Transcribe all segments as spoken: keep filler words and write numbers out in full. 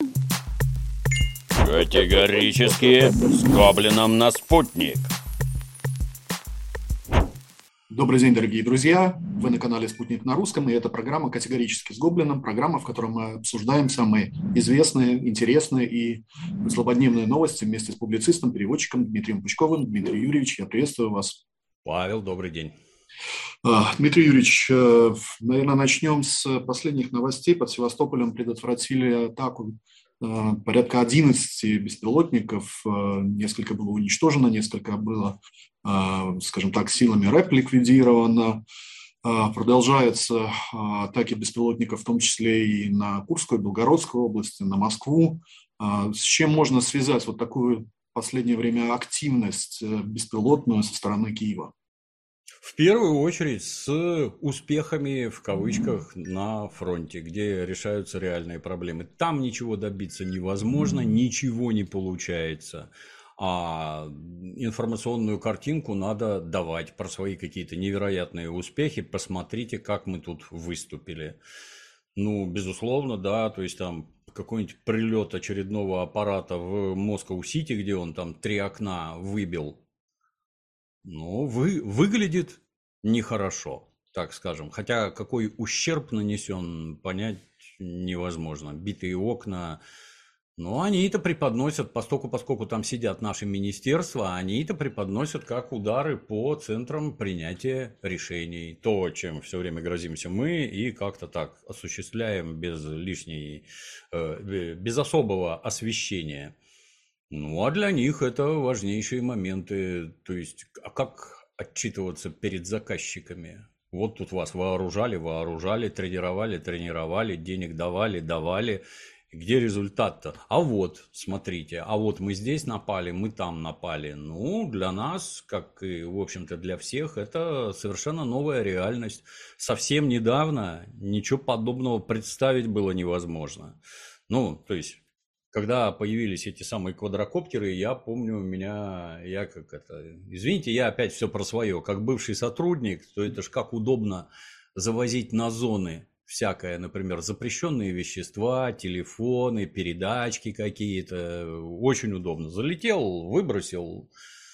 Категорически с Гоблином на спутник. Добрый день, дорогие друзья! Вы на канале «Спутник на русском», и это программа «Категорически с Гоблином», программа, в которой мы обсуждаем самые известные, интересные и злободневные новости вместе с публицистом, переводчиком Дмитрием Пучковым. Дмитрий Юрьевич, я приветствую вас. Павел, добрый день. Дмитрий Юрьевич, наверное, начнем с последних новостей. Под Севастополем предотвратили атаку порядка одиннадцати беспилотников. Несколько было уничтожено, несколько было, скажем так, силами РЭП ликвидировано. Продолжаются атаки беспилотников, в том числе и на Курскую, Белгородскую области, на Москву. С чем можно связать вот такую в последнее время активность беспилотную со стороны Киева? В первую очередь с успехами, в кавычках, на фронте, где решаются реальные проблемы. Там ничего добиться невозможно, ничего не получается. А информационную картинку надо давать про свои какие-то невероятные успехи. Посмотрите, как мы тут выступили. Ну, безусловно, да, то есть там какой-нибудь прилет очередного аппарата в Москва-Сити, где он там три окна выбил. Ну, вы, выглядит нехорошо, так скажем. Хотя какой ущерб нанесен, понять невозможно. Битые окна. Но они это преподносят, поскольку, поскольку там сидят наши министерства, они это преподносят как удары по центрам принятия решений. То, чем все время грозимся мы, и как-то так осуществляем без лишней, без особого освещения. Ну, а для них это важнейшие моменты. То есть, а как отчитываться перед заказчиками? Вот тут вас вооружали, вооружали, тренировали, тренировали, денег давали, давали. Где результат-то? А вот, смотрите, а вот мы здесь напали, мы там напали. Ну, для нас, как и, в общем-то, для всех, это совершенно новая реальность. Совсем недавно ничего подобного представить было невозможно. Ну, то есть... Когда появились эти самые квадрокоптеры, я помню, у меня, я как это, извините, я опять все про свое, как бывший сотрудник, то это ж как удобно завозить на зоны всякое, например, запрещенные вещества, телефоны, передачки какие-то, очень удобно. Залетел, выбросил,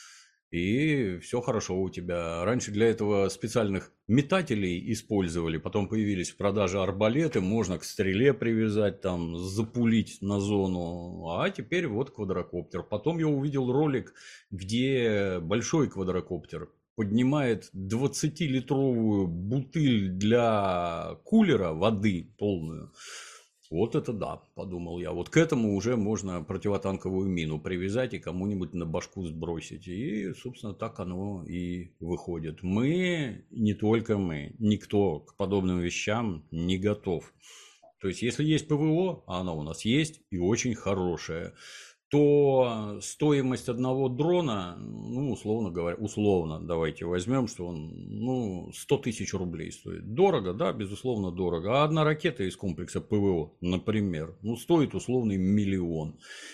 и все хорошо у тебя. Раньше для этого специальных метателей использовали, потом появились в продаже арбалеты, можно к стреле привязать, там, запулить на зону, а теперь вот квадрокоптер. Потом я увидел ролик, где большой квадрокоптер поднимает двадцатилитровую бутыль для кулера воды полную. Вот это да, подумал я. Вот к этому уже можно противотанковую мину привязать и кому-нибудь на башку сбросить. И, собственно, так оно и выходит. Мы, не только мы, никто к подобным вещам не готов. То есть, если есть ПВО, а оно у нас есть и очень хорошее, то стоимость одного дрона, ну, условно говоря, условно, давайте возьмем, что он, ну, сто тысяч рублей стоит. Дорого, да, безусловно, дорого. А одна ракета из комплекса ПВО, например, ну, стоит условный миллион.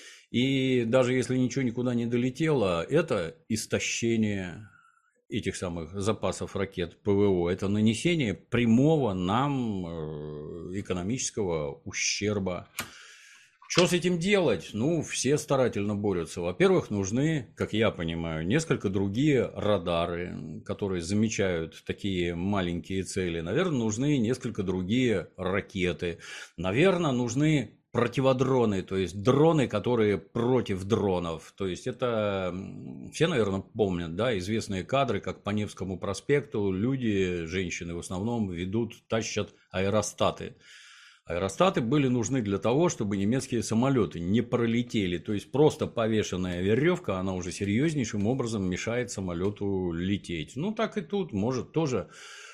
И даже если ничего никуда не долетело, это истощение этих самых запасов ракет ПВО, это нанесение прямого нам экономического ущерба. Что с этим делать? Ну, все старательно борются. Во-первых, нужны, как я понимаю, несколько другие радары, которые замечают такие маленькие цели. Наверное, нужны несколько другие ракеты. Наверное, нужны противодроны, то есть дроны, которые против дронов. То есть это все, наверное, помнят, да, известные кадры, как по Невскому проспекту люди, женщины в основном, ведут, тащат аэростаты. Аэростаты были нужны для того, чтобы немецкие самолеты не пролетели. То есть просто повешенная веревка, она уже серьезнейшим образом мешает самолету лететь. Ну, так и тут, может, тоже.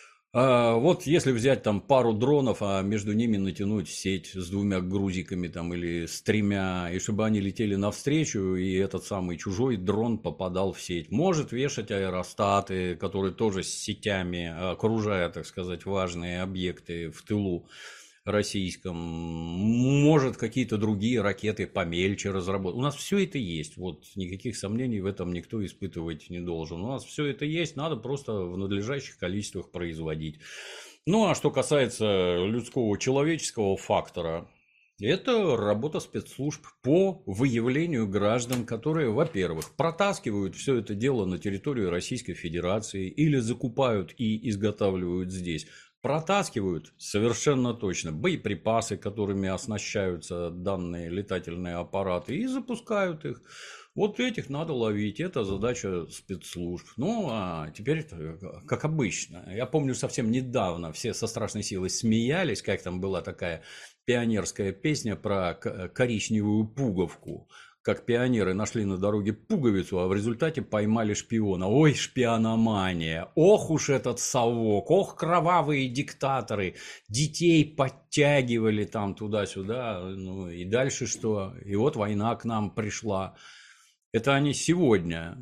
А вот если взять там пару дронов, а между ними натянуть сеть с двумя грузиками там, или с тремя, и чтобы они летели навстречу, и этот самый чужой дрон попадал в сеть. Может вешать аэростаты, которые тоже с сетями, окружая, так сказать, важные объекты в тылу российском, может какие-то другие ракеты помельче разработать. У нас все это есть, вот никаких сомнений в этом никто испытывать не должен. У нас все это есть, надо просто в надлежащих количествах производить. Ну, а что касается людского, человеческого фактора, Это работа спецслужб по выявлению граждан, которые, во-первых, протаскивают все это дело на территорию Российской Федерации или закупают и изготавливают здесь. Протаскивают совершенно точно боеприпасы, которыми оснащаются данные летательные аппараты, и запускают их. Вот этих надо ловить, это задача спецслужб. Ну, а теперь, как обычно, я помню, совсем недавно все со страшной силой смеялись, как там была такая пионерская песня про коричневую пуговку. Как пионеры нашли на дороге пуговицу, а в результате поймали шпиона. Ой, шпиономания! Ох уж этот совок! Ох, кровавые диктаторы! Детей подтягивали там туда-сюда. Ну и дальше что? И вот война к нам пришла. Это они сегодня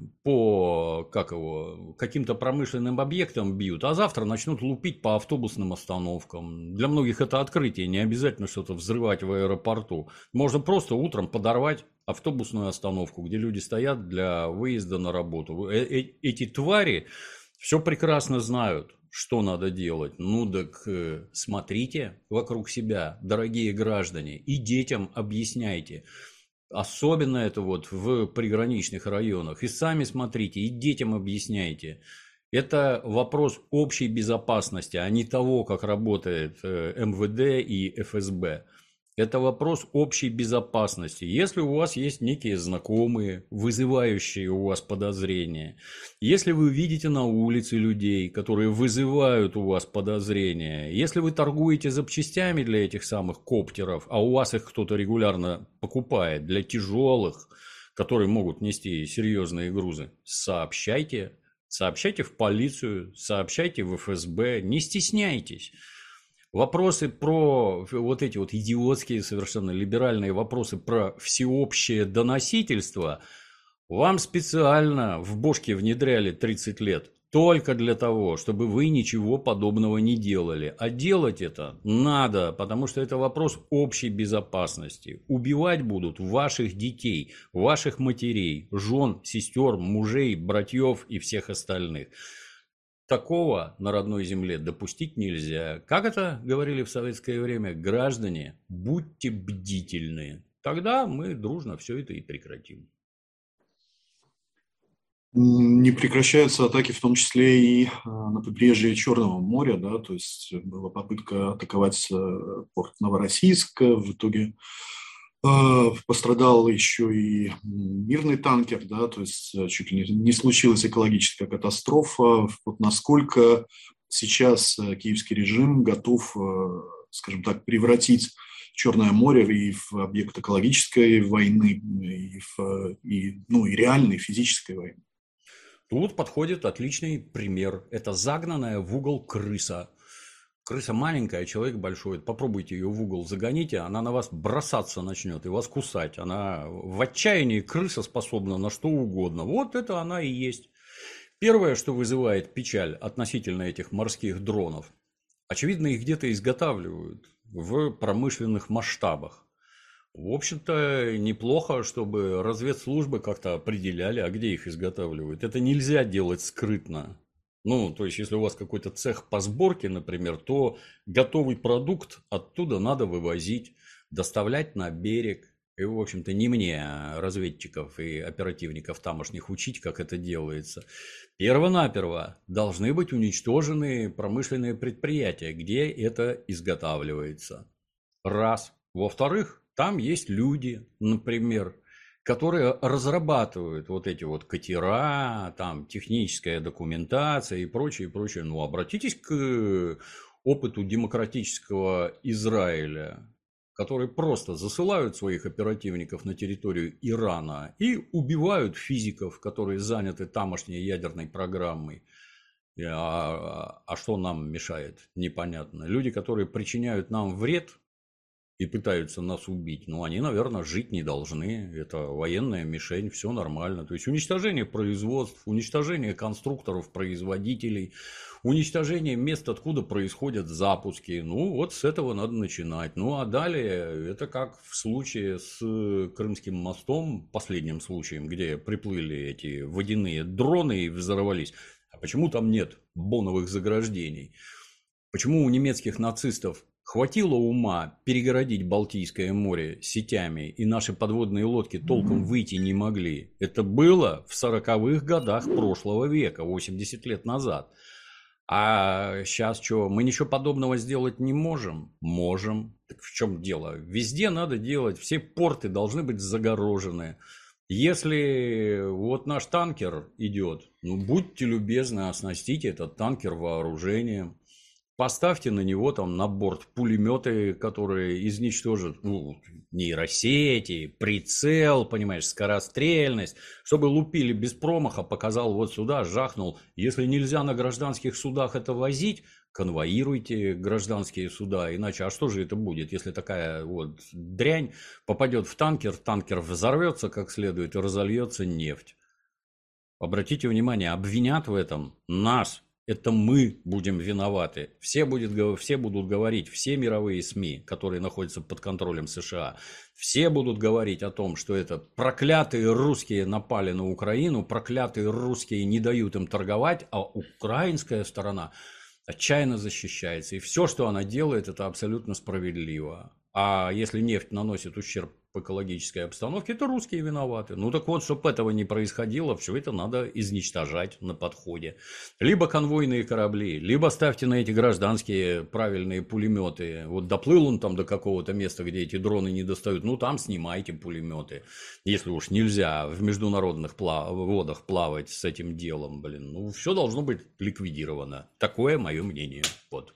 по как его, каким-то промышленным объектам бьют, а завтра начнут лупить по автобусным остановкам. Для многих это открытие, не обязательно что-то взрывать в аэропорту. Можно просто утром подорвать автобусную остановку, где люди стоят для выезда на работу. Эти твари все прекрасно знают, что надо делать. Ну так смотрите вокруг себя, дорогие граждане, и детям объясняйте. Особенно это вот в приграничных районах. И сами смотрите, и детям объясняйте. Это вопрос общей безопасности, а не того, как работает эм вэ дэ и эф эс бэ. Это вопрос общей безопасности. Если у вас есть некие знакомые, вызывающие у вас подозрения, если вы видите на улице людей, которые вызывают у вас подозрения, если вы торгуете запчастями для этих самых коптеров, а у вас их кто-то регулярно покупает для тяжелых, которые могут нести серьезные грузы, сообщайте. Сообщайте в полицию, сообщайте в эф эс бэ, не стесняйтесь. Вопросы про вот эти вот идиотские, совершенно либеральные вопросы про всеобщее доносительство вам специально в бошке внедряли тридцать лет. Только для того, чтобы вы ничего подобного не делали. А делать это надо, потому что это вопрос общей безопасности. Убивать будут ваших детей, ваших матерей, жен, сестер, мужей, братьев и всех остальных. Такого на родной земле допустить нельзя. Как это говорили в советское время? Граждане, будьте бдительны. Тогда мы дружно все это и прекратим. Не прекращаются атаки, в том числе и на побережье Черного моря, да, то есть была попытка атаковать порт Новороссийск, в итоге пострадал еще и мирный танкер, да, то есть чуть ли не случилась экологическая катастрофа. Вот насколько сейчас киевский режим готов, скажем так, превратить Черное море и в объект экологической войны, и, в, и, ну, и реальной физической войны? Тут подходит отличный пример. Это загнанная в угол крыса. Крыса маленькая, человек большой. Попробуйте ее в угол загоните, она на вас бросаться начнет и вас кусать. Она в отчаянии, крыса способна на что угодно. Вот это она и есть. Первое, что вызывает печаль относительно этих морских дронов. Очевидно, их где-то изготавливают в промышленных масштабах. В общем-то, неплохо, чтобы разведслужбы как-то определяли, а где их изготавливают. Это нельзя делать скрытно. Ну, то есть, если у вас какой-то цех по сборке, например, то готовый продукт оттуда надо вывозить, доставлять на берег. И, в общем-то, не мне, разведчиков и оперативников тамошних, учить, как это делается. Перво-наперво должны быть уничтожены промышленные предприятия, где это изготавливается. Раз. Во-вторых, там есть люди, например, которые разрабатывают вот эти вот катера, там техническая документация и прочее, и прочее. Ну, обратитесь к опыту демократического Израиля, которые просто засылают своих оперативников на территорию Ирана и убивают физиков, которые заняты тамошней ядерной программой. А, а что нам мешает? Непонятно. Люди, которые причиняют нам вред и пытаются нас убить, ну, они, наверное, жить не должны. Это военная мишень, все нормально. То есть, уничтожение производств, уничтожение конструкторов, производителей, уничтожение мест, откуда происходят запуски. Ну, вот с этого надо начинать. Ну, а далее, это как в случае с Крымским мостом, последним случаем, где приплыли эти водяные дроны и взорвались. А почему там нет боновых заграждений? Почему у немецких нацистов Хватило ума перегородить Балтийское море сетями, и наши подводные лодки толком выйти не могли. Это было в сороковых годах прошлого века, восемьдесят лет назад. А сейчас что, мы ничего подобного сделать не можем? Можем. Так в чем дело? Везде надо делать, все порты должны быть загорожены. Если вот наш танкер идет, ну будьте любезны, оснастите этот танкер вооружением. Поставьте на него там на борт пулеметы, которые изничтожат ну, нейросети, прицел, понимаешь, скорострельность, чтобы лупили без промаха, показал вот сюда, жахнул. Если нельзя на гражданских судах это возить, конвоируйте гражданские суда, иначе а что же это будет, если такая вот дрянь попадет в танкер, танкер взорвется как следует и разольется нефть. Обратите внимание, обвинят в этом нас. Это мы будем виноваты. Все, будет, все будут говорить, все мировые СМИ, которые находятся под контролем США, все будут говорить о том, что это проклятые русские напали на Украину, проклятые русские не дают им торговать, а украинская сторона отчаянно защищается. И все, что она делает, это абсолютно справедливо. А если нефть наносит ущерб экологической обстановке, то русские виноваты. Ну так вот, чтобы этого не происходило, все это надо изничтожать на подходе. Либо конвойные корабли, либо ставьте на эти гражданские правильные пулеметы. Вот доплыл он там до какого-то места, где эти дроны не достают, ну там снимайте пулеметы. Если уж нельзя в международных плав... водах плавать с этим делом, блин, ну все должно быть ликвидировано. Такое мое мнение. Вот.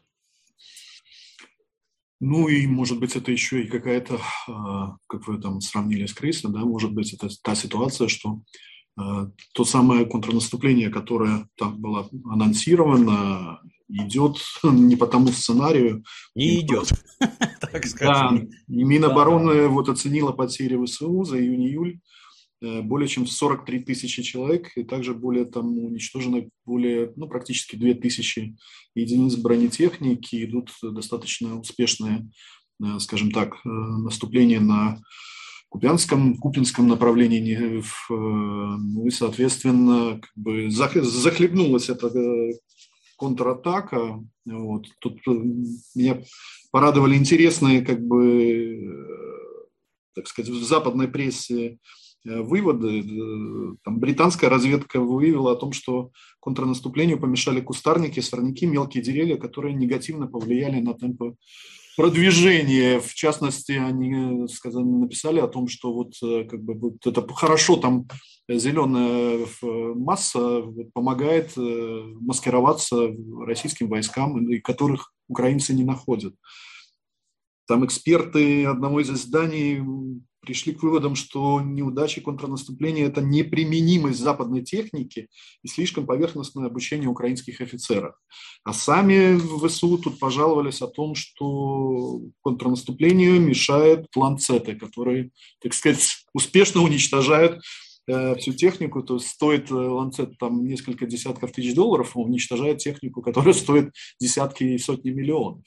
Ну и, может быть, это еще и какая-то, как вы там сравнили с крысой, да, может быть, это та ситуация, что то самое контрнаступление, которое там было анонсировано, идет не по тому сценарию. Не идет, так скажем. Да, Минобороны вот оценила потери ВСУ за июнь-июль более чем сорок три тысячи человек, и также более там уничтожено более, ну, практически две тысячи единиц бронетехники, идут достаточно успешные, скажем так, наступления на Купянском, Купинском направлении, ну и, соответственно, как бы захлебнулась эта контратака. Вот. Тут меня порадовали интересные, как бы, так сказать, в западной прессе выводы. Там британская разведка выявила о том, что контрнаступлению помешали кустарники, сорняки, мелкие деревья, которые негативно повлияли на темпы продвижения. В частности, они сказали, написали о том, что вот, как бы, вот это хорошо, там зеленая масса помогает маскироваться российским войскам, и которых украинцы не находят. Там эксперты одного из изданий пришли к выводам, что неудачи контрнаступления – это неприменимость западной техники и слишком поверхностное обучение украинских офицеров. А сами в ВСУ тут пожаловались о том, что контрнаступлению мешает ланцеты, которые, так сказать, успешно уничтожают э, всю технику. То есть стоит ланцет там несколько десятков тысяч долларов, а уничтожает технику, которая стоит десятки и сотни миллионов.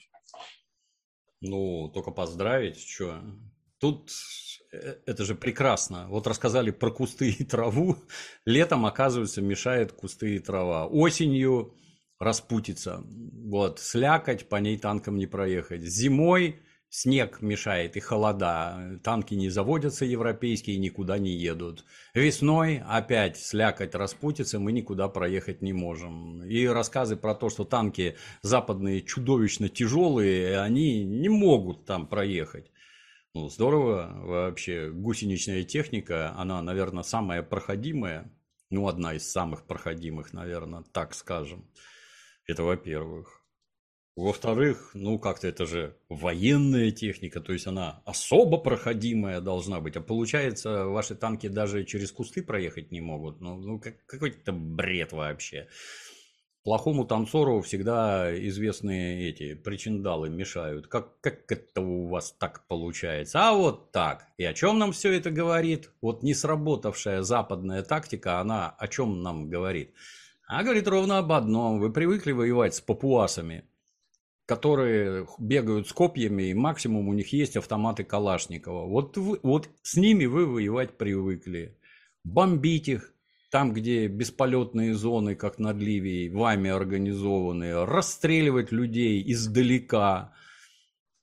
Ну, только поздравить, что тут это же прекрасно. Вот рассказали про кусты и траву. Летом, оказывается, мешает кусты и трава. Осенью распутится. Вот, слякоть, по ней танком не проехать. Зимой снег мешает и холода. Танки не заводятся европейские, никуда не едут. Весной опять слякоть распутится, мы никуда проехать не можем. И рассказы про то, что танки западные чудовищно тяжелые, они не могут там проехать. Ну, здорово вообще. Гусеничная техника, она, наверное, самая проходимая. Ну, одна из самых проходимых, наверное, так скажем. Это во-первых. Во-вторых, ну как-то это же военная техника, то есть она особо проходимая должна быть. А получается, ваши танки даже через кусты проехать не могут. Ну, ну как, какой-то бред вообще. Плохому танцору всегда известные эти причиндалы мешают. Как, как это у вас так получается? А вот так. И о чем нам все это говорит? Вот не сработавшая западная тактика, она о чем нам говорит? Она говорит ровно об одном. Вы привыкли воевать с папуасами, которые бегают с копьями, и максимум у них есть автоматы Калашникова. Вот, вы, вот с ними вы воевать привыкли. Бомбить их. Там, где бесполетные зоны, как над Ливией, вами организованные, расстреливать людей издалека.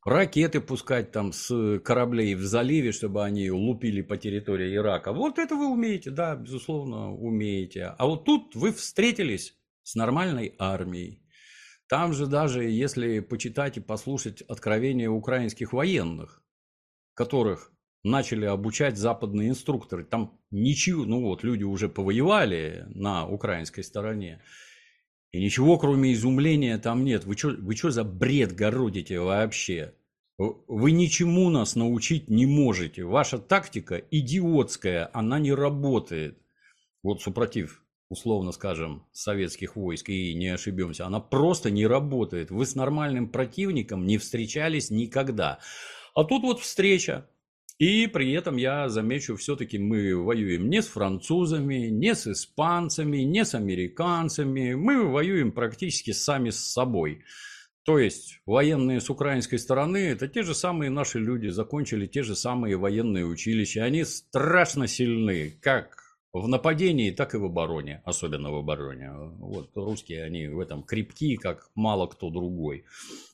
ракеты пускать там с кораблей в заливе, чтобы они лупили по территории Ирака. Вот это вы умеете, да, безусловно, умеете. А вот тут вы встретились с нормальной армией. Там же даже, если почитать и послушать откровения украинских военных, которых начали обучать западные инструкторы, там ничего, ну вот люди уже повоевали на украинской стороне, и ничего, кроме изумления, там нет. Вы что вы чё за бред городите вообще? Вы ничему нас научить не можете. Ваша тактика идиотская, она не работает. Вот супротив, условно скажем, советских войск, и не ошибемся, она просто не работает. Вы с нормальным противником не встречались никогда. А тут вот встреча. И при этом я замечу, все-таки мы воюем не с французами, не с испанцами, не с американцами. Мы воюем практически сами с собой. То есть военные с украинской стороны – это те же самые наши люди, закончили те же самые военные училища. Они страшно сильны, как в нападении, так и в обороне, особенно в обороне. Вот русские, они в этом крепки, как мало кто другой.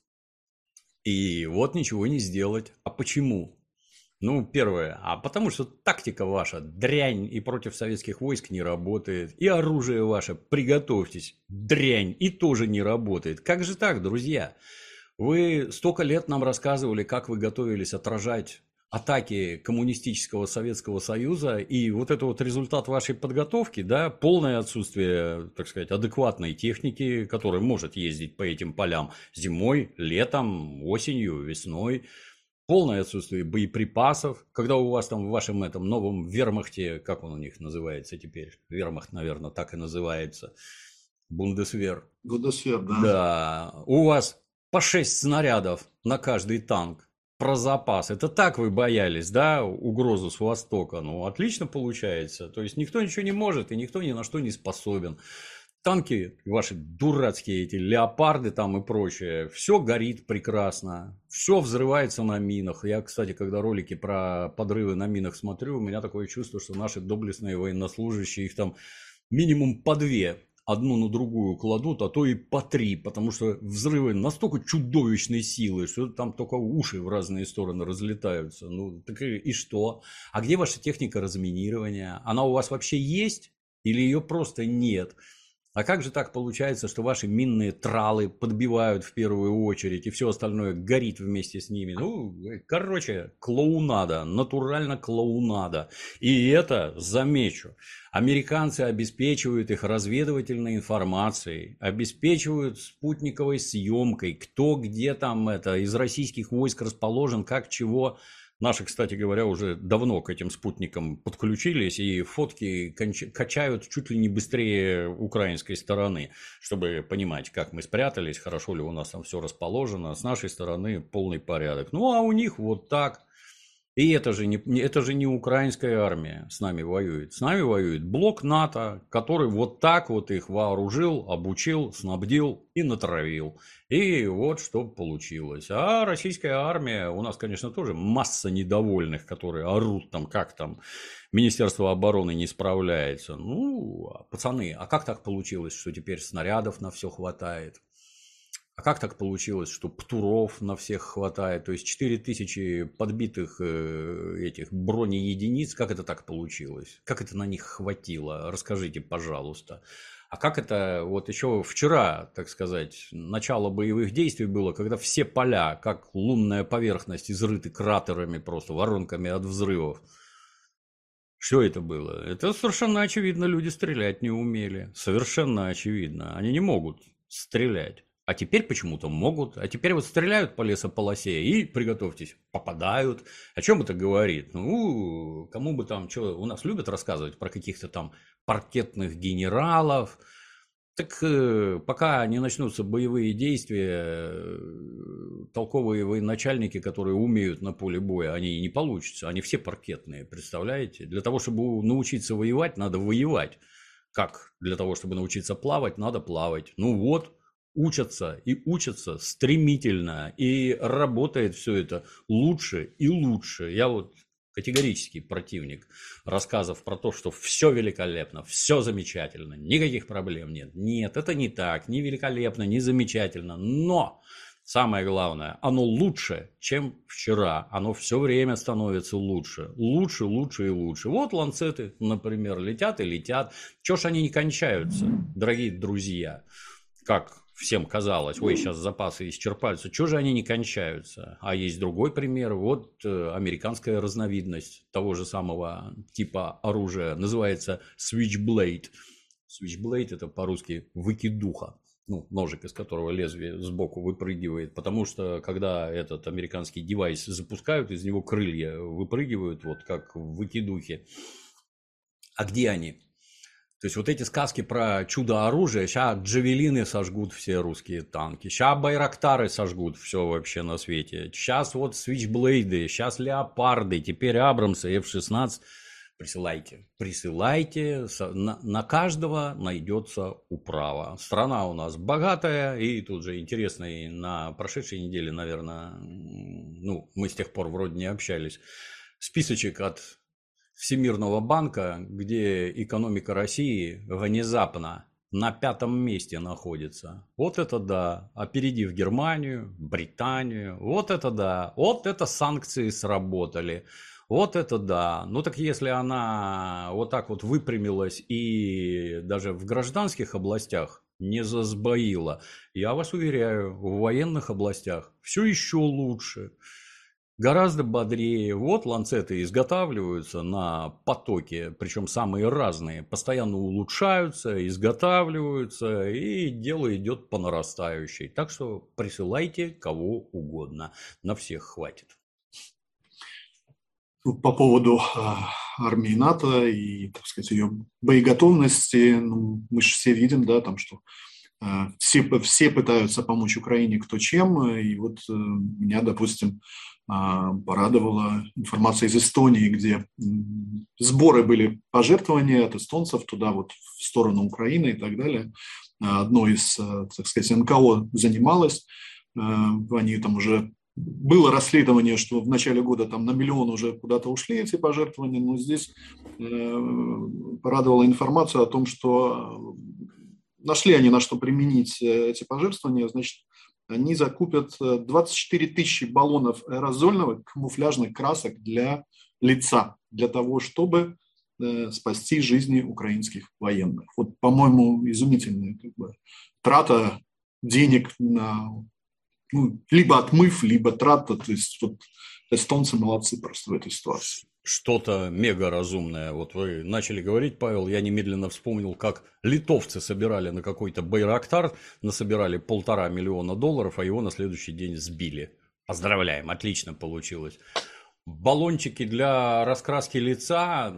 И вот ничего не сделать. А почему? Ну, первое, а потому что тактика ваша дрянь и против советских войск не работает, и оружие ваше, приготовьтесь, дрянь, и тоже не работает. Как же так, друзья? Вы столько лет нам рассказывали, как вы готовились отражать атаки коммунистического Советского Союза, и вот это вот результат вашей подготовки, да, полное отсутствие, так сказать, адекватной техники, которая может ездить по этим полям зимой, летом, осенью, весной. Полное отсутствие боеприпасов, когда у вас там в вашем этом новом вермахте, как он у них называется теперь, вермахт, наверное, так и называется, Бундесвер. Бундесвер, да. Да, у вас по шесть снарядов на каждый танк, про запас. Это так вы боялись, да, угрозу с востока? Ну, отлично получается. То есть никто ничего не может и никто ни на что не способен. Танки, ваши дурацкие эти леопарды там и прочее, все горит прекрасно, все взрывается на минах. Я, кстати, когда ролики про подрывы на минах смотрю, у меня такое чувство, что наши доблестные военнослужащие, их там минимум по две, одну на другую кладут, а то и по три, потому что взрывы настолько чудовищной силы, что там только уши в разные стороны разлетаются. Ну, так и, и что? А где ваша техника разминирования? Она у вас вообще есть или ее просто нет? А как же так получается, что ваши минные тралы подбивают в первую очередь, и все остальное горит вместе с ними? Ну, короче, клоунада, натурально клоунада. И это, замечу, американцы обеспечивают их разведывательной информацией, обеспечивают спутниковой съемкой, кто где там это, из российских войск расположен, как чего. Наши, кстати говоря, уже давно к этим спутникам подключились и фотки качают чуть ли не быстрее украинской стороны, чтобы понимать, как мы спрятались, хорошо ли у нас там все расположено. С нашей стороны полный порядок. Ну, а у них вот так. И это же, не, это же не украинская армия с нами воюет. С нами воюет блок НАТО, который вот так вот их вооружил, обучил, снабдил и натравил. И вот что получилось. А российская армия, у нас, конечно, тоже масса недовольных, которые орут там, как там Министерство обороны не справляется. Ну, пацаны, а как так получилось, что теперь снарядов на все хватает? А как так получилось, что птуров на всех хватает? То есть четыре тысячи подбитых э, этих бронеединиц, как это так получилось? Как это на них хватило? Расскажите, пожалуйста. А как это вот еще вчера, так сказать, начало боевых действий было, когда все поля, как лунная поверхность, изрыты кратерами просто, воронками от взрывов? Что это было? Это совершенно очевидно, люди стрелять не умели. Совершенно очевидно. Они не могут стрелять. А теперь почему-то могут. А теперь вот стреляют по лесополосе и, приготовьтесь, попадают. О чем это говорит? Ну, кому бы там, что, у нас любят рассказывать про каких-то там паркетных генералов. Так э, пока не начнутся боевые действия, э, толковые военачальники, которые умеют на поле боя, они не получатся. Они все паркетные, представляете? Для того, чтобы научиться воевать, надо воевать. Как для того, чтобы научиться плавать, надо плавать. Ну вот. Учатся и учатся стремительно, и работает все это лучше и лучше. Я вот категорический противник рассказов про то, что все великолепно, все замечательно, никаких проблем нет. Нет, это не так, не великолепно, не замечательно, но самое главное, оно лучше, чем вчера. Оно все время становится лучше. Лучше, лучше и лучше. Вот ланцеты, например, летят и летят. Чего ж они не кончаются, дорогие друзья? Как всем казалось, ой, сейчас запасы исчерпаются. Чего же они не кончаются? А есть другой пример. Вот э, американская разновидность того же самого типа оружия. Называется Switchblade. Switchblade – это по-русски выкидуха. Ну, ножик, из которого лезвие сбоку выпрыгивает. Потому что, когда этот американский девайс запускают, из него крылья выпрыгивают, вот как в выкидухе. А где они? То есть, вот эти сказки про чудо-оружие, сейчас джавелины сожгут все русские танки, сейчас байрактары сожгут все вообще на свете, сейчас вот свитчблейды, сейчас леопарды, теперь абрамсы, эф шестнадцать. Присылайте, присылайте, на, на каждого найдется управа. Страна у нас богатая, и тут же интересно, и на прошедшей неделе, наверное, ну, мы с тех пор вроде не общались, списочек от Всемирного банка, где экономика России внезапно на пятом месте находится. Вот это да, опередив Германию, Британию, вот это да, вот это санкции сработали. Вот это да. Ну так если она вот так вот выпрямилась и даже в гражданских областях не засбоила, я вас уверяю, в военных областях все еще лучше. Гораздо бодрее. Вот ланцеты изготавливаются на потоке, причем самые разные, постоянно улучшаются, изготавливаются, и дело идет по нарастающей. Так что присылайте кого угодно, на всех хватит. По поводу э, армии НАТО и, так сказать, ее боеготовности, ну, мы же все видим, да, там, что э, все, все пытаются помочь Украине кто чем, и вот э, меня, допустим, э, порадовала информация из Эстонии, где э, сборы были пожертвования от эстонцев туда вот в сторону Украины и так далее. Одно из, э, так сказать, эн ка о занималось, э, они там уже... Было расследование, что в начале года там на миллион уже куда-то ушли эти пожертвования, но здесь э, порадовала информация о том, что нашли они на что применить эти пожертвования. Значит, они закупят двадцать четыре тысячи баллонов аэрозольного камуфляжных красок для лица, для того, чтобы э, спасти жизни украинских военных. Вот, по-моему, изумительная как бы трата денег на... Ну, либо отмыв, либо трата. То есть вот эстонцы молодцы просто в этой ситуации. Что-то мега разумное. Вот вы начали говорить, Павел, я немедленно вспомнил, как литовцы собирали на какой-то байрактар, насобирали полтора миллиона долларов, а его на следующий день сбили. Поздравляем, отлично получилось. Баллончики для раскраски лица,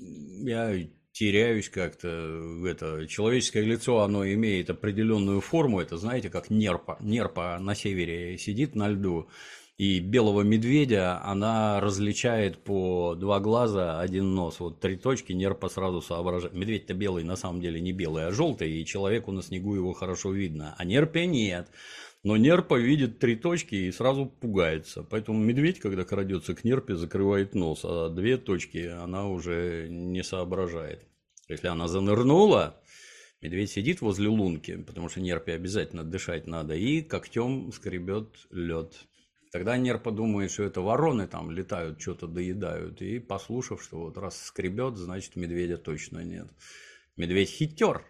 я... теряюсь как-то. Это человеческое лицо, оно имеет определенную форму. Это, знаете, как нерпа. Нерпа на севере сидит на льду. И белого медведя она различает по два глаза, один нос. Вот три точки, нерпа сразу соображает. Медведь-то белый, на самом деле не белый, а желтый. И человеку на снегу его хорошо видно. А нерпе нет. Но нерпа видит три точки и сразу пугается. Поэтому медведь, когда крадется к нерпе, закрывает нос. А две точки она уже не соображает. Если она занырнула, медведь сидит возле лунки, потому что нерпе обязательно дышать надо, и когтем скребет лед. Тогда нерпа думает, что это вороны там летают, что-то доедают. И послушав, что вот раз скребет, значит медведя точно нет. Медведь хитер.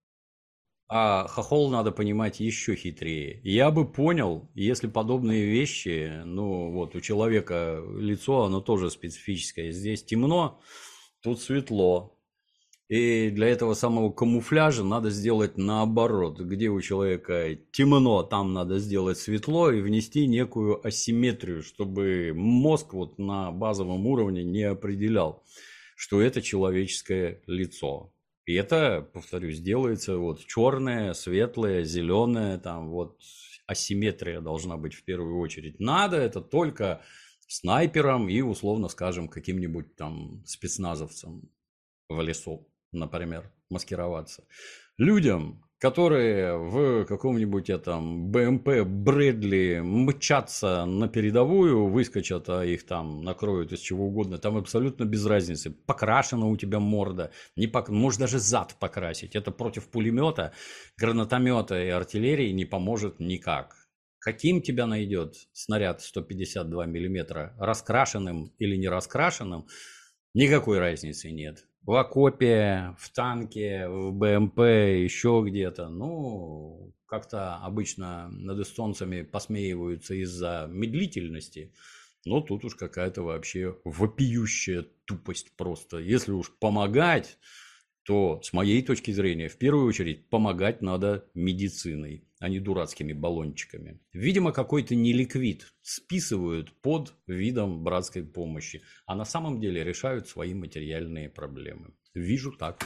А хохол, надо понимать, еще хитрее. Я бы понял, если подобные вещи, ну вот у человека лицо, оно тоже специфическое. Здесь темно, тут светло. И для этого самого камуфляжа надо сделать наоборот. Где у человека темно, там надо сделать светло и внести некую асимметрию, чтобы мозг вот на базовом уровне не определял, что это человеческое лицо. И это, повторюсь, делается вот черное, светлое, зеленое, там вот асимметрия должна быть в первую очередь. Надо это только снайперам и, условно скажем, каким-нибудь там спецназовцам в лесу, например, маскироваться. Людям, которые в каком-нибудь этом бэ эм пэ Брэдли мчатся на передовую, выскочат, а их там накроют из чего угодно, там абсолютно без разницы. Покрашена у тебя морда, не пок... можешь даже зад покрасить. Это против пулемета, гранатомета и артиллерии не поможет никак. Каким тебя найдет снаряд сто пятьдесят два миллиметра, раскрашенным или не раскрашенным, никакой разницы нет. В окопе, в танке, в БМП, еще где-то. Ну, как-то обычно над эстонцами посмеиваются из-за медлительности. Но тут уж какая-то вообще вопиющая тупость просто. Если уж помогать, то, с моей точки зрения, в первую очередь помогать надо медициной, а не дурацкими баллончиками. Видимо, какой-то неликвид списывают под видом братской помощи, а на самом деле решают свои материальные проблемы. Вижу так.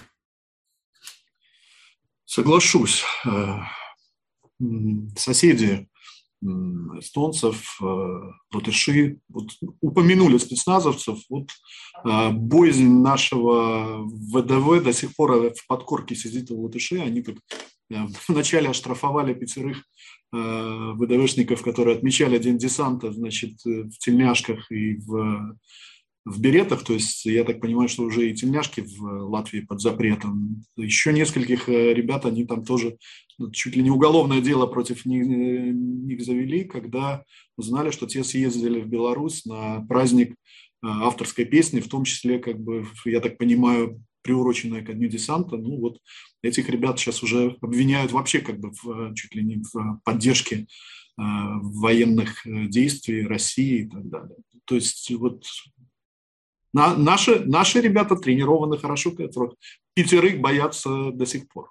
Соглашусь. Соседи эстонцев, латыши, вот упомянули спецназовцев, вот боязнь нашего ВДВ до сих пор в подкорке сидит у латышей. Они тут вначале оштрафовали пятерых ВДВшников, которые отмечали День десанта, значит, в тельняшках и в, в беретах. То есть я так понимаю, что уже и тельняшки в Латвии под запретом. Еще нескольких ребят, они там тоже чуть ли не уголовное дело против них, них завели, когда узнали, что те съездили в Беларусь на праздник авторской песни, в том числе, как бы, я так понимаю, приуроченное ко Дню десанта. Ну вот этих ребят сейчас уже обвиняют вообще как бы в, чуть ли не в поддержке э, военных действий России и так далее. То есть вот на, наши, наши ребята тренированы хорошо, которых пятерых боятся до сих пор.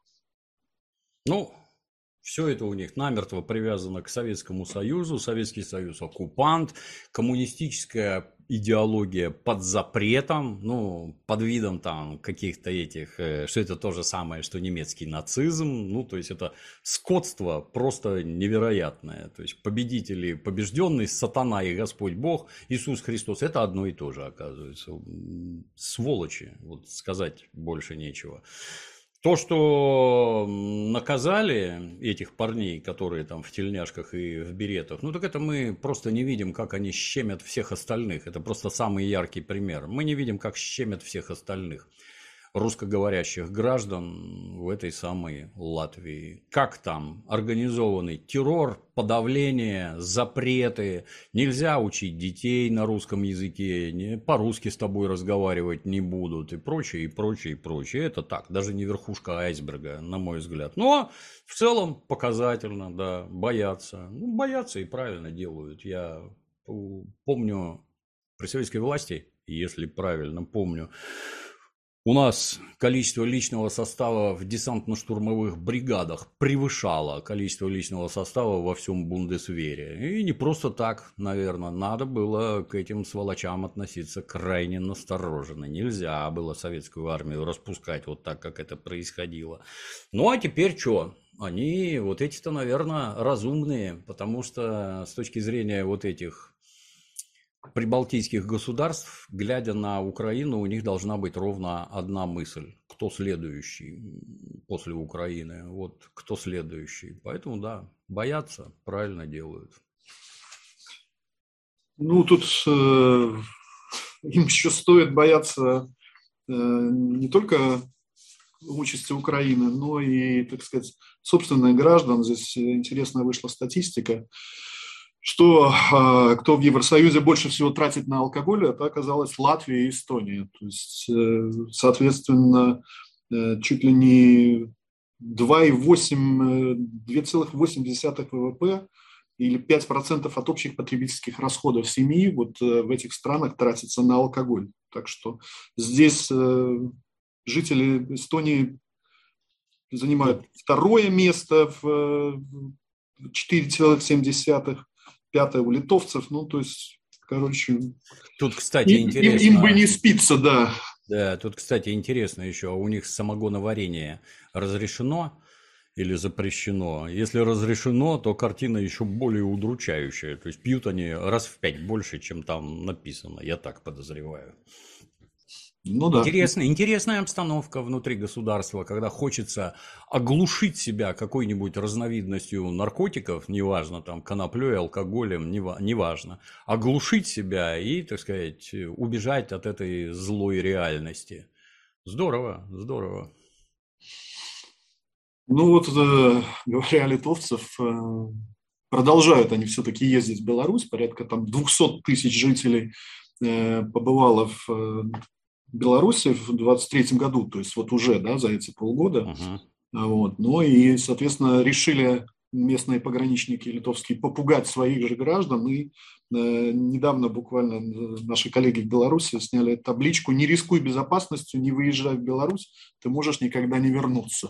Ну, все это у них намертво привязано к Советскому Союзу. Советский Союз – оккупант, коммунистическая идеология под запретом, ну, под видом там каких-то этих, что это то же самое, что немецкий нацизм. Ну, то есть это скотство просто невероятное. То есть победители, побежденный, сатана и Господь Бог, Иисус Христос – это одно и то же, оказывается. Сволочи, вот сказать больше нечего. То, что наказали этих парней, которые там в тельняшках и в беретах, ну так это мы просто не видим, как они щемят всех остальных. Это просто самый яркий пример. Мы не видим, как щемят всех остальных русскоговорящих граждан в этой самой Латвии. Как там организованный террор, подавление, запреты, нельзя учить детей на русском языке, не, по-русски с тобой разговаривать не будут и прочее, и прочее, и прочее. Это так, даже не верхушка айсберга, на мой взгляд. Но в целом показательно, да, боятся. Ну, боятся и правильно делают. Я помню при советской власти, если правильно помню, у нас количество личного состава в десантно-штурмовых бригадах превышало количество личного состава во всем Бундесвере. И не просто так, наверное, надо было к этим сволочам относиться крайне настороженно. Нельзя было советскую армию распускать вот так, как это происходило. Ну а теперь что? Они вот эти-то, наверное, разумные, потому что с точки зрения вот этих прибалтийских государств, глядя на Украину, у них должна быть ровно одна мысль. Кто следующий после Украины? Вот кто следующий. Поэтому, да, боятся, правильно делают. Ну, тут э, им еще стоит бояться э, не только участи Украины, но и, так сказать, собственных граждан. Здесь интересная вышла статистика, что э, кто в Евросоюзе больше всего тратит на алкоголь, это оказалось Латвия и Эстония. То есть, э, соответственно, э, чуть ли не два целых восемь десятых ВВП или пять процентов от общих потребительских расходов семьи вот э, в этих странах тратится на алкоголь. Так что здесь э, жители Эстонии занимают второе место в четыре целых семь десятых, пятое у литовцев, ну, то есть, короче... Тут, кстати, им, интересно... Им, им бы не спится, да. Да, тут, кстати, интересно еще, у них самогоноварение разрешено или запрещено? Если разрешено, то картина еще более удручающая. То есть пьют они раз в пять больше, чем там написано, я так подозреваю. Ну, да. Интересная, интересная обстановка внутри государства, когда хочется оглушить себя какой-нибудь разновидностью наркотиков, неважно, там, коноплей, алкоголем, неважно, оглушить себя и, так сказать, убежать от этой злой реальности. Здорово, здорово. Ну вот, говоря о литовцев, продолжают они все-таки ездить в Беларусь. Порядка там двухсот тысяч жителей э, побывало в э, Беларуси в двадцать третьем году, то есть вот уже, да, за эти полгода. Угу. Вот. Ну и, соответственно, решили местные пограничники литовские попугать своих же граждан. И э, недавно буквально наши коллеги в Беларуси сняли табличку «Не рискуй безопасностью, не выезжай в Беларусь, ты можешь никогда не вернуться».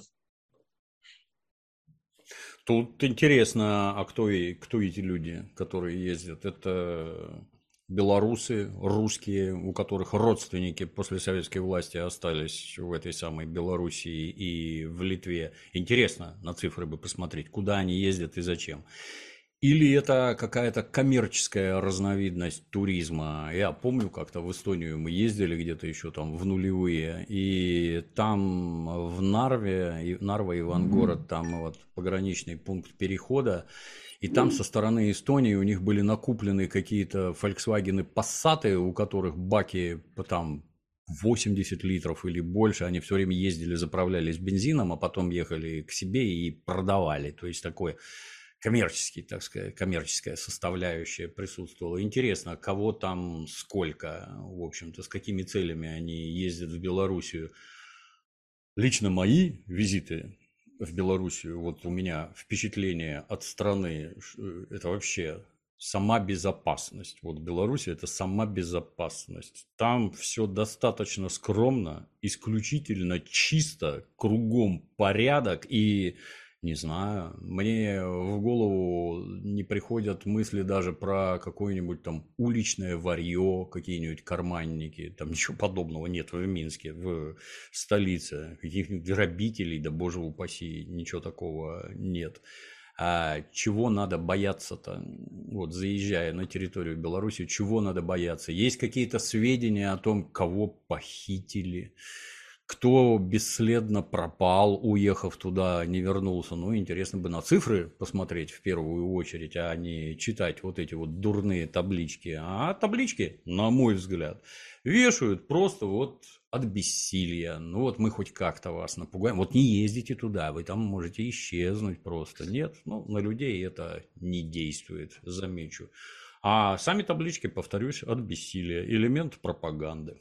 Тут интересно, а кто, и, кто эти люди, которые ездят? Это белорусы, русские, у которых родственники после советской власти остались в этой самой Белоруссии и в Литве. Интересно на цифры бы посмотреть, куда они ездят и зачем. Или это какая-то коммерческая разновидность туризма. Я помню, как-то в Эстонию мы ездили где-то еще там в нулевые, и там в Нарве, Нарва, Ивангород, там вот пограничный пункт перехода, и там со стороны Эстонии у них были накуплены какие-то Volkswagen Passat, у которых баки там восемьдесят литров или больше, они все время ездили, заправлялись бензином, а потом ехали к себе и продавали. То есть такое... коммерческий, так сказать, коммерческая составляющая присутствовала. Интересно, кого там сколько, в общем-то, с какими целями они ездят в Белоруссию. Лично мои визиты в Белоруссию, вот у меня впечатление от страны, это вообще сама безопасность. Вот Беларусь – это сама безопасность. Там все достаточно скромно, исключительно чисто, кругом порядок и... Не знаю, мне в голову не приходят мысли даже про какое-нибудь там уличное варье, какие-нибудь карманники, там ничего подобного нет в Минске, в столице, каких-нибудь грабителей, да боже упаси, ничего такого нет. А чего надо бояться-то, вот заезжая на территорию Беларуси, чего надо бояться? Есть какие-то сведения о том, кого похитили? Кто бесследно пропал, уехав туда, не вернулся. Ну, интересно бы на цифры посмотреть в первую очередь, а не читать вот эти вот дурные таблички. А таблички, на мой взгляд, вешают просто вот от бессилия. Ну, вот мы хоть как-то вас напугаем. Вот не ездите туда, вы там можете исчезнуть просто. Нет, ну, на людей это не действует, замечу. А сами таблички, повторюсь, от бессилия. Элемент пропаганды.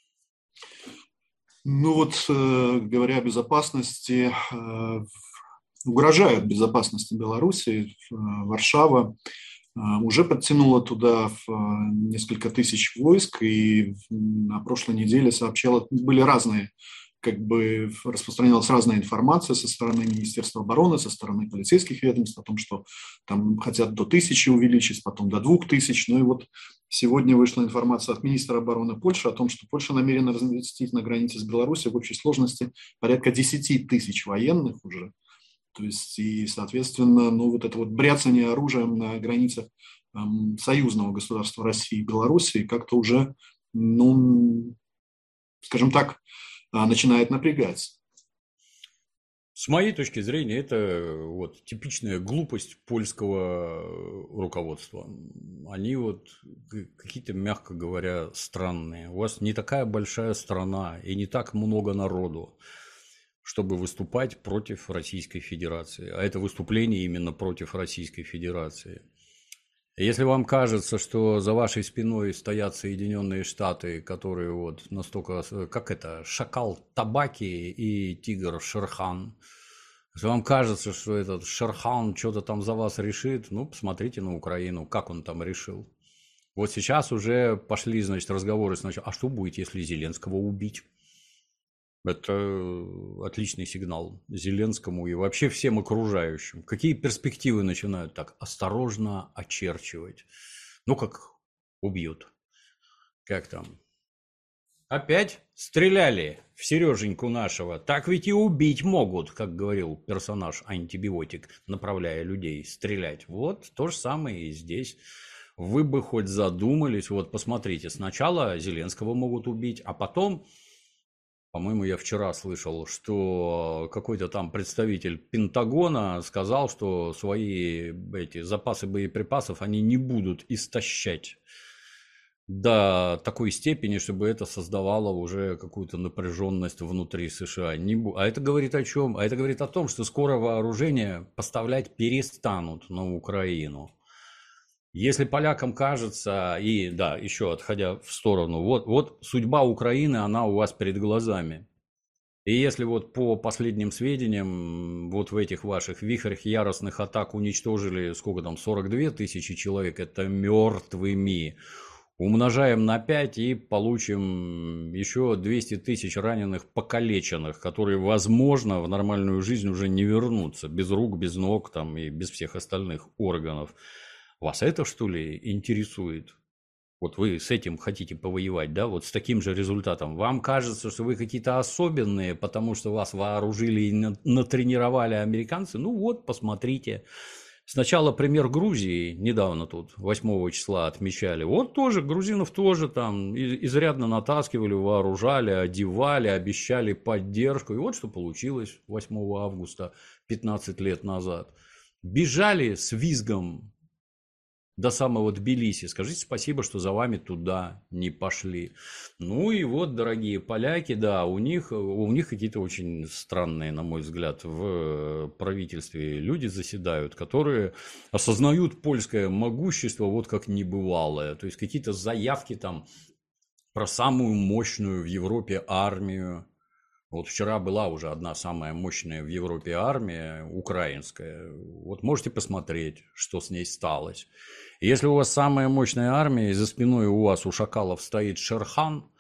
Ну вот, э, говоря о безопасности, э, угрожают безопасности Беларуси. Э, Варшава э, уже подтянула туда в, э, несколько тысяч войск, и на прошлой неделе сообщала, были разные, как бы распространялась разная информация со стороны Министерства обороны, со стороны полицейских ведомств о том, что там хотят до тысячи увеличить, потом до двух тысяч. Ну и вот сегодня вышла информация от министра обороны Польши о том, что Польша намерена разместить на границе с Беларусью в общей сложности порядка десяти тысяч военных уже. То есть, и, соответственно, ну, вот это вот бряцание оружием на границах эм, союзного государства России и Белоруссии как-то уже, ну, скажем так, начинает напрягать. С моей точки зрения, это вот типичная глупость польского руководства. Они вот какие-то, мягко говоря, странные. У вас не такая большая страна и не так много народу, чтобы выступать против Российской Федерации. А это выступление именно против Российской Федерации. Если вам кажется, что за вашей спиной стоят Соединенные Штаты, которые вот настолько, как это, шакал Табаки и тигр Шерхан, если вам кажется, что этот Шерхан что-то там за вас решит, ну, посмотрите на Украину, как он там решил. Вот сейчас уже пошли, значит, разговоры сначала, а что будет, если Зеленского убить? Это отличный сигнал Зеленскому и вообще всем окружающим. Какие перспективы начинают так осторожно очерчивать? Ну, как убьют. Как там? Опять стреляли в Сереженьку нашего. Так ведь и убить могут, как говорил персонаж антибиотик, направляя людей стрелять. Вот то же самое и здесь. Вы бы хоть задумались. Вот посмотрите, сначала Зеленского могут убить, а потом... По-моему, я вчера слышал, что какой-то там представитель Пентагона сказал, что свои эти запасы боеприпасов они не будут истощать до такой степени, чтобы это создавало уже какую-то напряженность внутри США. Не бу- А это говорит о чем? А это говорит о том, что скоро вооружение поставлять перестанут на Украину. Если полякам кажется, и да, еще отходя в сторону, вот, вот судьба Украины, она у вас перед глазами. И если вот по последним сведениям, вот в этих ваших вихрях яростных атак уничтожили, сколько там, сорок две тысячи человек, это мертвыми. Умножаем на пять и получим еще двести тысяч раненых, покалеченных, которые, возможно, в нормальную жизнь уже не вернутся. Без рук, без ног там, и без всех остальных органов. Вас это, что ли, интересует? Вот вы с этим хотите повоевать, да, вот с таким же результатом. Вам кажется, что вы какие-то особенные, потому что вас вооружили и натренировали американцы? Ну вот, посмотрите. Сначала пример Грузии, недавно тут, восьмого числа отмечали. Вот тоже, грузинов тоже там изрядно натаскивали, вооружали, одевали, обещали поддержку. И вот что получилось восьмого августа, пятнадцать лет назад. Бежали с визгом до самого Тбилиси. Скажите спасибо, что за вами туда не пошли. Ну и вот, дорогие поляки, да, у них, у них какие-то очень странные, на мой взгляд, в правительстве люди заседают, которые осознают польское могущество вот как небывалое. То есть какие-то заявки там про самую мощную в Европе армию. Вот вчера была уже одна самая мощная в Европе армия, украинская. Вот можете посмотреть, что с ней сталось. Если у вас самая мощная армия, и за спиной у вас у шакалов стоит Шерхан,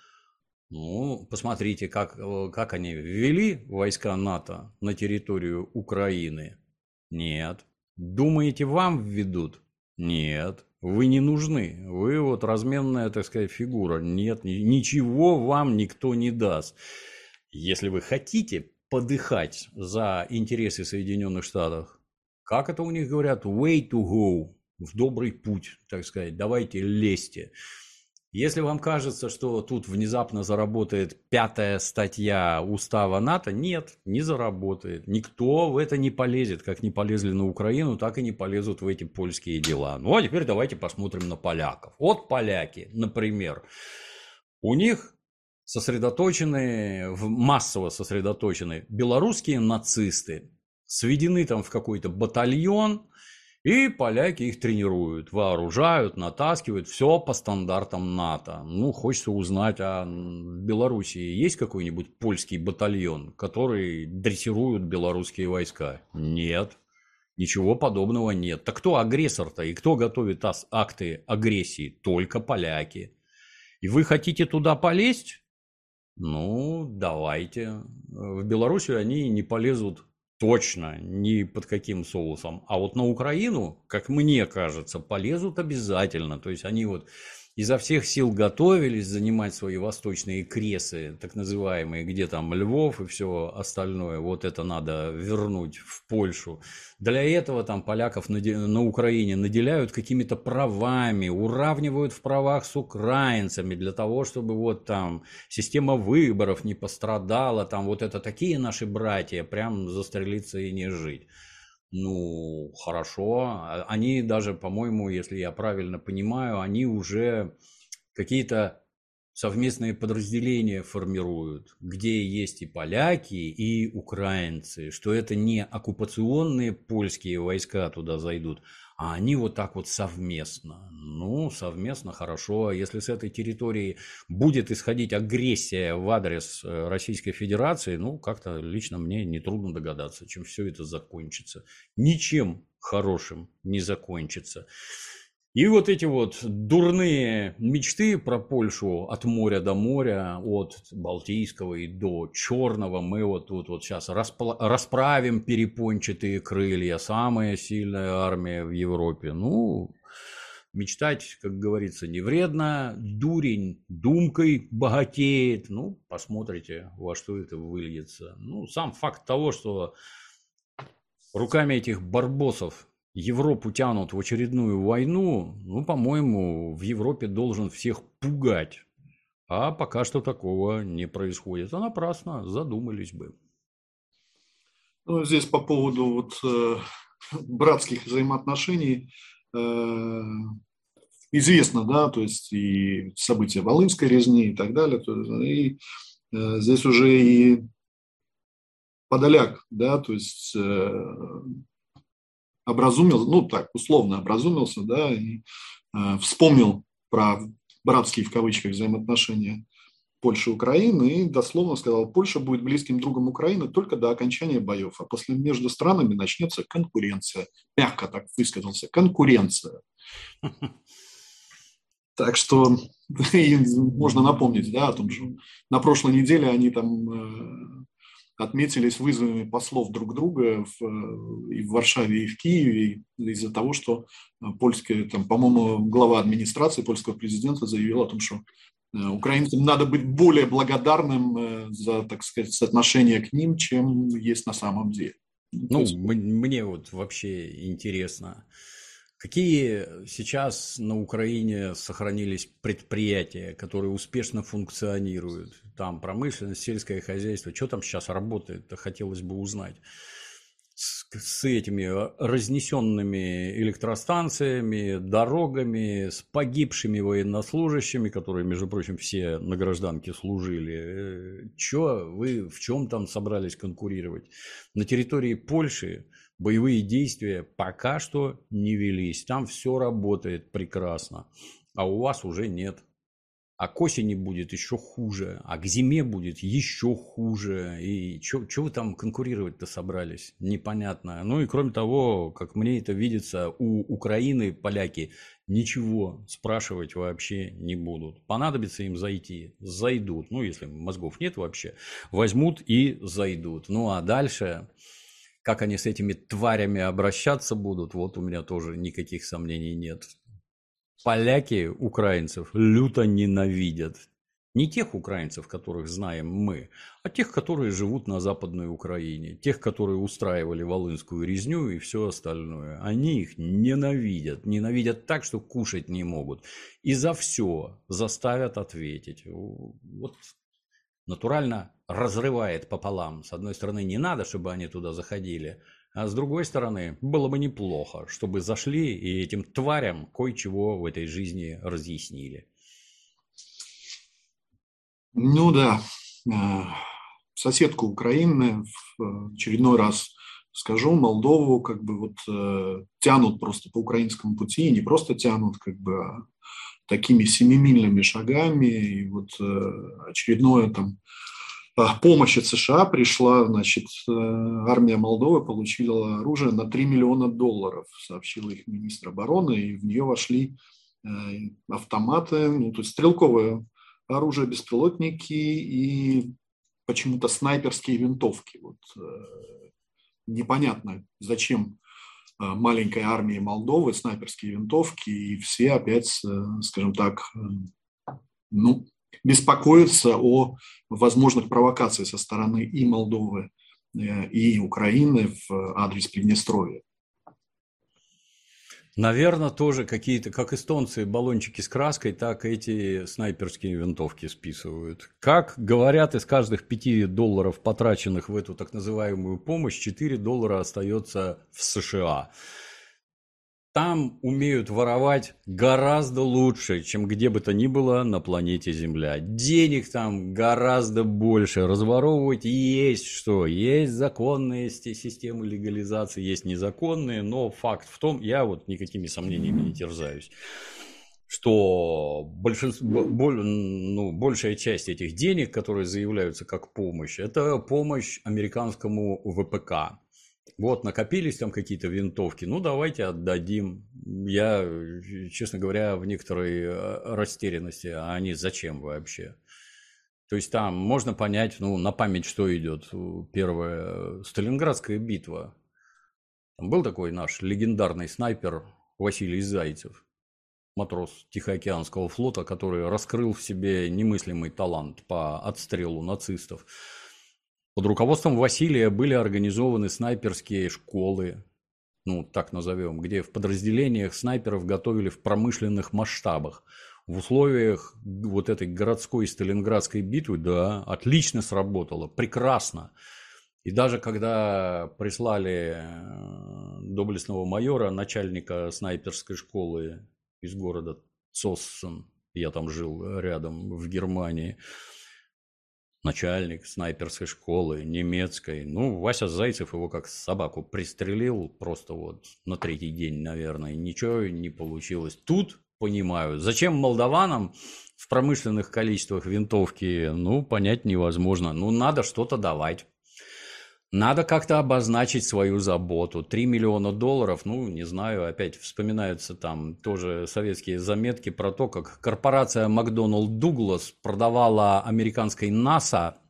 ну, посмотрите, как, как они ввели войска НАТО на территорию Украины. Нет. Думаете, вам введут? Нет. Вы не нужны. Вы вот разменная, так сказать, фигура. Нет, ничего вам никто не даст. Если вы хотите подыхать за интересы Соединенных Штатов, как это у них говорят, way to go, в добрый путь, так сказать, давайте лезьте. Если вам кажется, что тут внезапно заработает пятая статья устава НАТО, нет, не заработает. Никто в это не полезет, как не полезли на Украину, так и не полезут в эти польские дела. Ну, а теперь давайте посмотрим на поляков. Вот поляки, например, у них сосредоточены, массово сосредоточены белорусские нацисты, сведены там в какой-то батальон, и поляки их тренируют, вооружают, натаскивают, все по стандартам НАТО. Ну, хочется узнать, а в Белоруссии есть какой-нибудь польский батальон, который дрессирует белорусские войска? Нет. Ничего подобного нет. Так кто агрессор-то и кто готовит акты агрессии? Только поляки. И вы хотите туда полезть? Ну, давайте. В Белоруссию они не полезут точно, ни под каким соусом. А вот на Украину, как мне кажется, полезут обязательно. То есть они вот изо всех сил готовились занимать свои восточные кресы, так называемые, где там Львов и все остальное. Вот это надо вернуть в Польшу. Для этого там поляков на Украине наделяют какими-то правами, уравнивают в правах с украинцами, для того, чтобы вот там система выборов не пострадала. Там вот это такие наши братья, прям застрелиться и не жить. Ну, хорошо. Они даже, по-моему, если я правильно понимаю, они уже какие-то совместные подразделения формируют, где есть и поляки, и украинцы, что это не оккупационные польские войска туда зайдут, а они вот так вот совместно. Ну, совместно хорошо. Если с этой территории будет исходить агрессия в адрес Российской Федерации, ну, как-то лично мне нетрудно догадаться, чем все это закончится. Ничем хорошим не закончится. И вот эти вот дурные мечты про Польшу от моря до моря, от Балтийского и до Черного, мы вот тут вот сейчас распла- расправим перепончатые крылья, самая сильная армия в Европе. Ну, мечтать, как говорится, не вредно, дурень думкой богатеет. Ну, посмотрите, во что это выльется. Ну, сам факт того, что руками этих барбосов Европу тянут в очередную войну, ну, по-моему, в Европе должен всех пугать. А пока что такого не происходит. А напрасно, задумались бы. Ну, здесь по поводу вот, э, братских взаимоотношений. Э, известно, да, то есть и события Волынской резни и так далее. То есть, и э, здесь уже и Подоляк, да, то есть э, образумился, ну так, условно образумился, да, и э, вспомнил про братские в кавычках взаимоотношения Польши и Украины и дословно сказал, Польша будет близким другом Украины только до окончания боев, а после между странами начнется конкуренция. Мягко так высказался, конкуренция. Так что можно напомнить, да, о том, что на прошлой неделе они там отметились вызовами послов друг друга в, и в Варшаве, и в Киеве из-за того, что польская, там, по-моему, глава администрации польского президента заявил о том, что украинцам надо быть более благодарным за, так сказать, соотношение к ним, чем есть на самом деле. Ну, есть... мне вот вообще интересно, какие сейчас на Украине сохранились предприятия, которые успешно функционируют? Там промышленность, сельское хозяйство. Что там сейчас работает? Хотелось бы узнать. С, с этими разнесенными электростанциями, дорогами, с погибшими военнослужащими, которые, между прочим, все на гражданке служили. Чё вы в чем там собрались конкурировать? На территории Польши боевые действия пока что не велись. Там все работает прекрасно. А у вас уже нет. А к осени будет еще хуже. А к зиме будет еще хуже. И что вы там конкурировать-то собрались? Непонятно. Ну и кроме того, как мне это видится, у Украины поляки ничего спрашивать вообще не будут. Понадобится им зайти, зайдут. Ну, если мозгов нет вообще, возьмут и зайдут. Ну а дальше... Как они с этими тварями обращаться будут, вот у меня тоже никаких сомнений нет. Поляки украинцев люто ненавидят. Не тех украинцев, которых знаем мы, а тех, которые живут на Западной Украине. Тех, которые устраивали Волынскую резню и все остальное. Они их ненавидят. Ненавидят так, что кушать не могут. И за все заставят ответить. Вот... натурально разрывает пополам. С одной стороны, не надо, чтобы они туда заходили, а с другой стороны, было бы неплохо, чтобы зашли и этим тварям кое-чего в этой жизни разъяснили. Ну да, соседку Украины в очередной раз скажу, Молдову как бы вот тянут просто по украинскому пути, и не просто тянут, как бы, а такими семимильными шагами, и вот очередное там помощь от США пришла, значит, армия Молдовы получила оружие на три миллиона долларов, сообщил их министр обороны, и в нее вошли автоматы, ну, то есть стрелковое оружие, беспилотники и почему-то снайперские винтовки. Вот, непонятно, зачем маленькой армии Молдовы снайперские винтовки, и все опять, скажем так, ну, беспокоятся о возможных провокациях со стороны и Молдовы, и Украины в адрес Приднестровья. Наверное, тоже какие-то, как эстонцы, баллончики с краской, так эти снайперские винтовки списывают. Как говорят, из каждых пяти долларов, потраченных в эту так называемую помощь, четыре доллара остается в США. Там умеют воровать гораздо лучше, чем где бы то ни было на планете Земля. Денег там гораздо больше. Разворовывать есть что. Есть законные системы легализации, есть незаконные. Но факт в том, я вот никакими сомнениями не терзаюсь, что большинство, боль, ну, большая часть этих денег, которые заявляются как помощь, это помощь американскому ВПК. Вот, накопились там какие-то винтовки, ну, давайте отдадим. Я, честно говоря, в некоторой растерянности, а они зачем вообще? То есть там можно понять, ну, на память, что идет. Первая Сталинградская битва. Там был такой наш легендарный снайпер Василий Зайцев, матрос Тихоокеанского флота, который раскрыл в себе немыслимый талант по отстрелу нацистов. Под руководством Василия были организованы снайперские школы, ну, так назовем, где в подразделениях снайперов готовили в промышленных масштабах. В условиях вот этой городской Сталинградской битвы, да, отлично сработало, прекрасно. И даже когда прислали доблестного майора, начальника снайперской школы из города Цоссен, я там жил рядом в Германии, начальник снайперской школы немецкой. Ну, Вася Зайцев его как собаку пристрелил просто вот на третий день, наверное. Ничего не получилось. Тут понимаю, зачем молдаванам в промышленных количествах винтовки, ну, понять невозможно. Ну, надо что-то давать. Надо как-то обозначить свою заботу. три миллиона долларов, ну, не знаю, опять вспоминаются там тоже советские заметки про то, как корпорация Макдоналд Дуглас продавала американской НАСА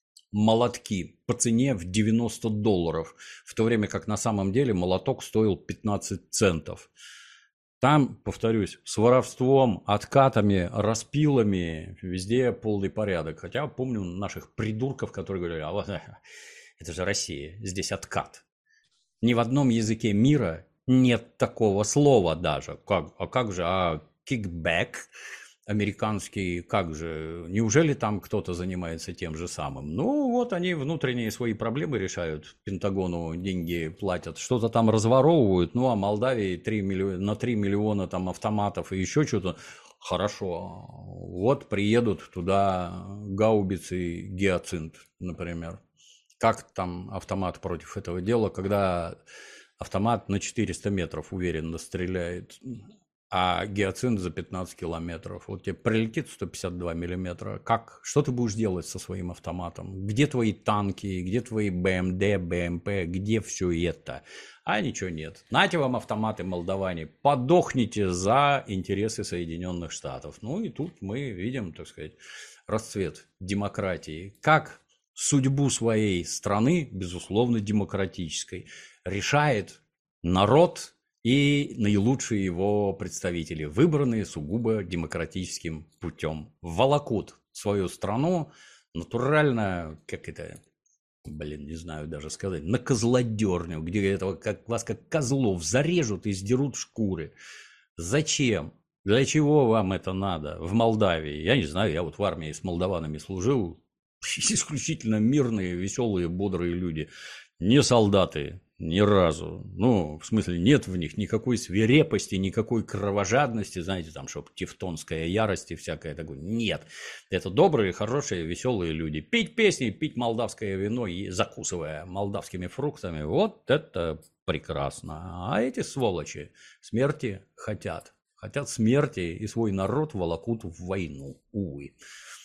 молотки по цене в девяносто долларов, в то время как на самом деле молоток стоил пятнадцать центов. Там, повторюсь, с воровством, откатами, распилами, везде полный порядок. Хотя помню наших придурков, которые говорили, а вот это же Россия, здесь откат. Ни в одном языке мира нет такого слова даже. Как, а как же, а кикбэк американский, как же, неужели там кто-то занимается тем же самым? Ну, вот они внутренние свои проблемы решают, Пентагону деньги платят, что-то там разворовывают, ну, а Молдавии три миллиона, на три миллиона там автоматов и еще что-то. Хорошо, вот приедут туда гаубицы и гиацинт, например. Как там автомат против этого дела, когда автомат на четыреста метров уверенно стреляет, а гиацинт за пятнадцать километров. Вот тебе прилетит сто пятьдесят два миллиметра. Как? Что ты будешь делать со своим автоматом? Где твои танки? Где твои БМД, БМП? Где все это? А ничего нет. Нате вам автоматы, молдаване. Подохните за интересы Соединенных Штатов. Ну и тут мы видим, так сказать, расцвет демократии. Как судьбу своей страны, безусловно, демократической, решает народ и наилучшие его представители, выбранные сугубо демократическим путем. Волокут свою страну натурально, как это, блин, не знаю даже сказать, на козлодерню, где этого, как, вас как козлов зарежут и сдерут шкуры. Зачем? Для чего вам это надо в Молдавии? Я не знаю, я вот в армии с молдаванами служил. Исключительно мирные, веселые, бодрые люди. Не солдаты, ни разу. Ну, в смысле, нет в них никакой свирепости, никакой кровожадности, знаете, там, чтобы тевтонская ярость и всякое такое. Нет. Это добрые, хорошие, веселые люди. Пить песни, пить молдавское вино, и закусывая молдавскими фруктами, вот это прекрасно. А эти сволочи смерти хотят. Хотят смерти, и свой народ волокут в войну, увы.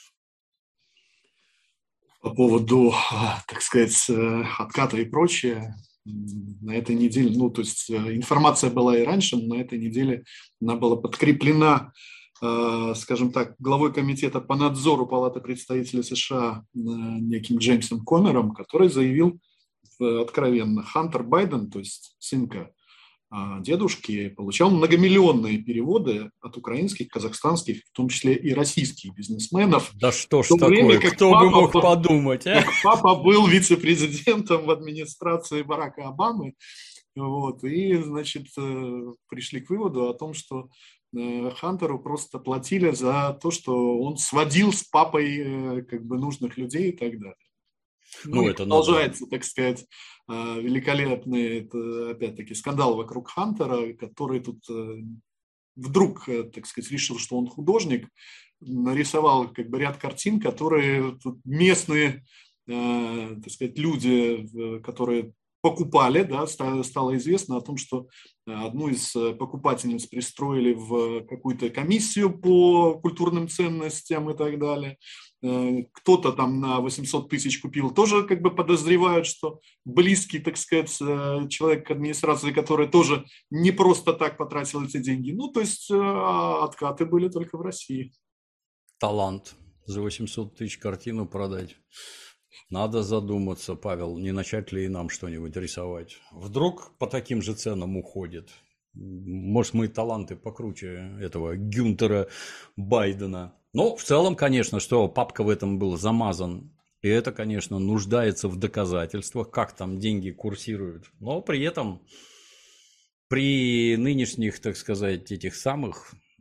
По поводу, так сказать, отката и прочее, на этой неделе, ну, то есть информация была и раньше, но на этой неделе она была подкреплена, скажем так, главой комитета по надзору Палаты представителей США неким Джеймсом Комером, который заявил откровенно, Хантер Байден, то есть сынка дедушки, получал многомиллионные переводы от украинских, казахстанских, в том числе и российских бизнесменов. Да что ж такое, время, кто бы мог был, подумать, а? Как папа был вице-президентом в администрации Барака Обамы, вот, и, значит, пришли к выводу о том, что Хантеру просто платили за то, что он сводил с папой как бы нужных людей и так далее. Ну, ну это продолжается, надо... так сказать, великолепный, это, опять-таки, скандал вокруг Хантера, который тут вдруг, так сказать, решил, что он художник, нарисовал как бы ряд картин, которые тут местные, так сказать, люди, которые покупали, да, стало известно о том, что одну из покупательниц пристроили в какую-то комиссию по культурным ценностям и так далее. Кто-то там на восемьсот тысяч купил. Тоже как бы подозревают, что близкий, так сказать, человек к администрации, который тоже не просто так потратил эти деньги. Ну, то есть откаты были только в России. Талант. За восемьсот тысяч картину продать. Надо задуматься, Павел, не начать ли и нам что-нибудь рисовать. Вдруг по таким же ценам уходит. Может, мы таланты покруче этого Гюнтера Байдена. Но в целом, конечно, что папка в этом был замазан. И это, конечно, нуждается в доказательствах, как там деньги курсируют. Но при этом, при нынешних, так сказать, этих самых...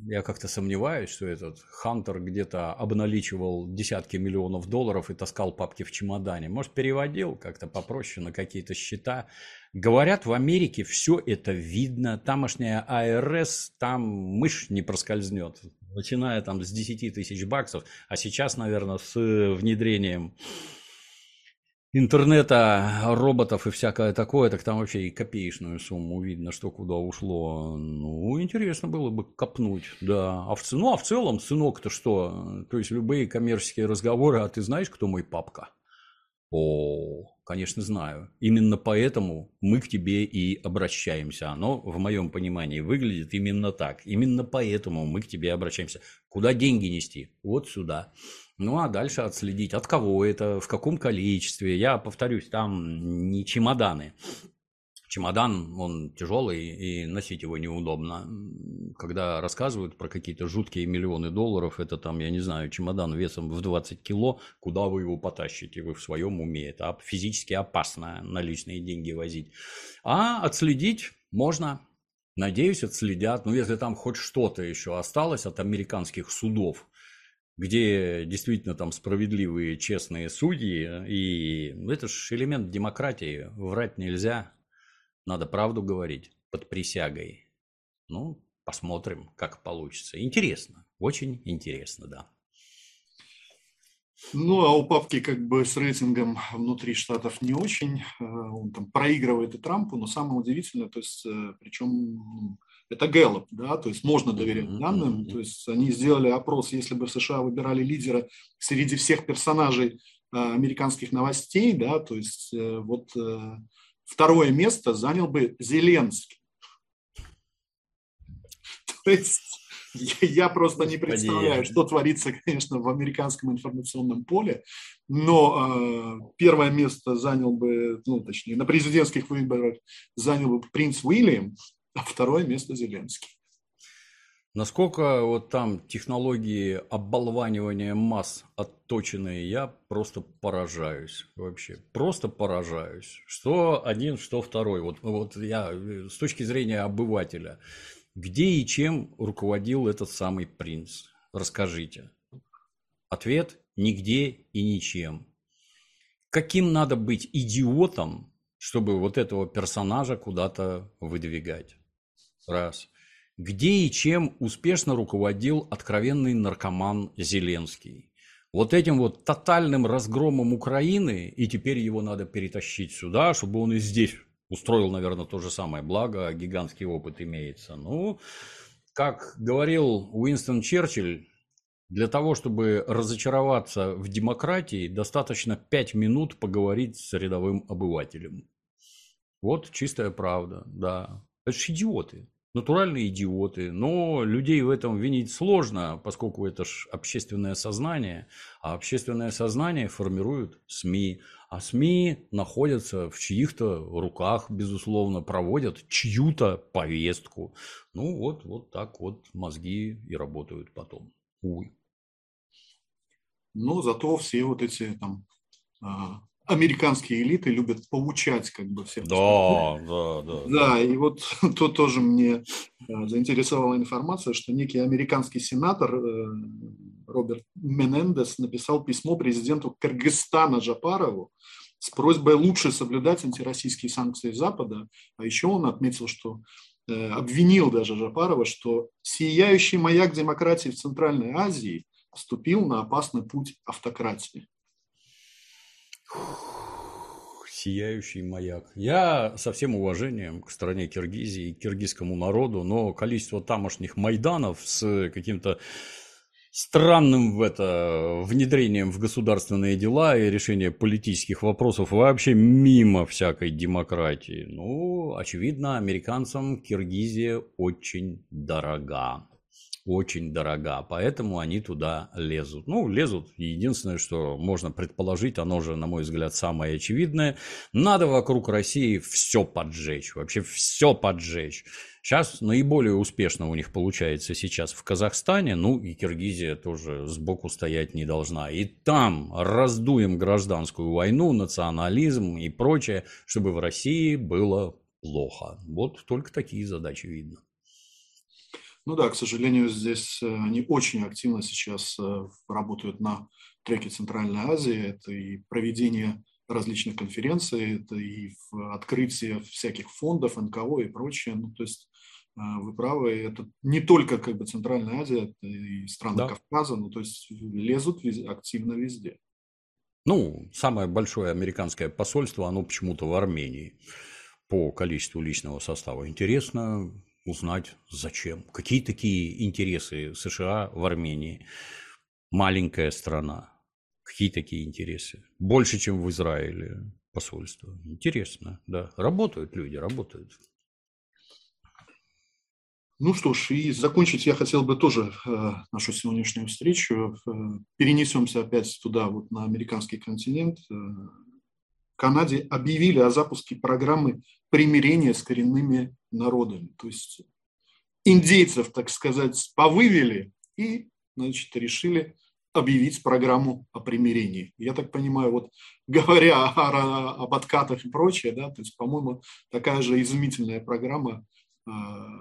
я как-то сомневаюсь, что этот Хантер где-то обналичивал десятки миллионов долларов и таскал папки в чемодане. Может, переводил как-то попроще на какие-то счета. Говорят, в Америке все это видно. Тамошняя А Эр Эс, там мышь не проскользнет. Начиная там с десяти тысяч баксов. А сейчас, наверное, с внедрением интернета, роботов и всякое такое, так там вообще и копеечную сумму видно, что куда ушло. Ну, интересно было бы копнуть, да. А в, ц- ну, а в целом, сынок-то что? То есть, любые коммерческие разговоры, а ты знаешь, кто мой папка? О, конечно, знаю. Именно поэтому мы к тебе и обращаемся. Оно, в моем понимании, выглядит именно так. Именно поэтому мы к тебе обращаемся. Куда деньги нести? Вот сюда. Ну, а дальше отследить, от кого это, в каком количестве. Я повторюсь, там не чемоданы. Чемодан, он тяжелый, и носить его неудобно. Когда рассказывают про какие-то жуткие миллионы долларов, это там, я не знаю, чемодан весом в двадцать кило, куда вы его потащите? Вы в своем уме. Это физически опасно наличные деньги возить. А отследить можно. Надеюсь, отследят. Ну, если там хоть что-то еще осталось от американских судов, где действительно там справедливые, честные судьи, и это же элемент демократии, врать нельзя, надо правду говорить под присягой. Ну, посмотрим, как получится. Интересно, очень интересно, да. Ну, а у папки как бы с рейтингом внутри штатов не очень. Он там проигрывает и Трампу, но самое удивительное, то есть, причем это Гэллоп, да, то есть можно доверять uh-huh, данным. Uh-huh. То есть они сделали опрос, если бы в США выбирали лидера среди всех персонажей американских новостей, да, то есть вот второе место занял бы Зеленский. То есть я просто не представляю, что творится, конечно, в американском информационном поле, но э, первое место занял бы, ну, точнее, на президентских выборах занял бы принц Уильям, а второе место Зеленский. Насколько вот там технологии оболванивания масс отточенные, я просто поражаюсь вообще, просто поражаюсь. Что один, что второй. Вот, вот я с точки зрения обывателя. Где и чем руководил этот самый принц? Расскажите. Ответ – нигде и ничем. Каким надо быть идиотом, чтобы вот этого персонажа куда-то выдвигать? Раз. Где и чем успешно руководил откровенный наркоман Зеленский? Вот этим вот тотальным разгромом Украины, и теперь его надо перетащить сюда, чтобы он и здесь устроил, наверное, то же самое, благо гигантский опыт имеется. Ну, как говорил Уинстон Черчилль, для того, чтобы разочароваться в демократии, достаточно пять минут поговорить с рядовым обывателем. Вот чистая правда, да. Это ж идиоты, натуральные идиоты. Но людей в этом винить сложно, поскольку это ж общественное сознание, а общественное сознание формируют СМИ. А СМИ находятся в чьих-то руках, безусловно, проводят чью-то повестку. Ну вот, вот так вот мозги и работают потом. Увы. Ну, зато все вот эти там американские элиты любят поучать как бы всех. Да, да, да. Да, и вот тут тоже мне заинтересовала информация, что некий американский сенатор Роберт Менендес написал письмо президенту Кыргызстана Жапарову с просьбой лучше соблюдать антироссийские санкции Запада. А еще он отметил, что обвинил даже Жапарова, что сияющий маяк демократии в Центральной Азии вступил на опасный путь автократии. Сияющий маяк. Я со всем уважением к стране Киргизии и киргизскому народу, но количество тамошних майданов с каким-то странным в это внедрением в государственные дела и решение политических вопросов вообще мимо всякой демократии. Ну, очевидно, американцам Киргизия очень дорога. Очень дорога, поэтому они туда лезут. Ну, лезут, единственное, что можно предположить, оно же, на мой взгляд, самое очевидное. Надо вокруг России все поджечь, вообще все поджечь. Сейчас наиболее успешно у них получается сейчас в Казахстане, ну и Киргизия тоже сбоку стоять не должна. И там раздуем гражданскую войну, национализм и прочее, чтобы в России было плохо. Вот только такие задачи видно. Ну да, к сожалению, здесь они очень активно сейчас работают на треке Центральной Азии. Это и проведение различных конференций, это и открытие всяких фондов, эн ка о и прочее. Ну, то есть вы правы, это не только как бы Центральная Азия, это и страны да. Кавказа, ну то есть лезут везде, активно везде. Ну, самое большое американское посольство, оно почему-то в Армении по количеству личного состава. Интересно узнать, зачем. Какие такие интересы США в Армении? Маленькая страна. Какие такие интересы? Больше, чем в Израиле посольство. Интересно, да. Работают люди, работают. Ну что ж, и закончить я хотел бы тоже э, нашу сегодняшнюю встречу. Э, перенесемся опять туда, вот на американский континент. Э, в Канаде объявили о запуске программы примирения с коренными народами. То есть индейцев, так сказать, повывели и, значит, решили объявить программу о примирении. Я так понимаю, вот говоря о, об откатах и прочее, да, то есть, по-моему, такая же изумительная программа э,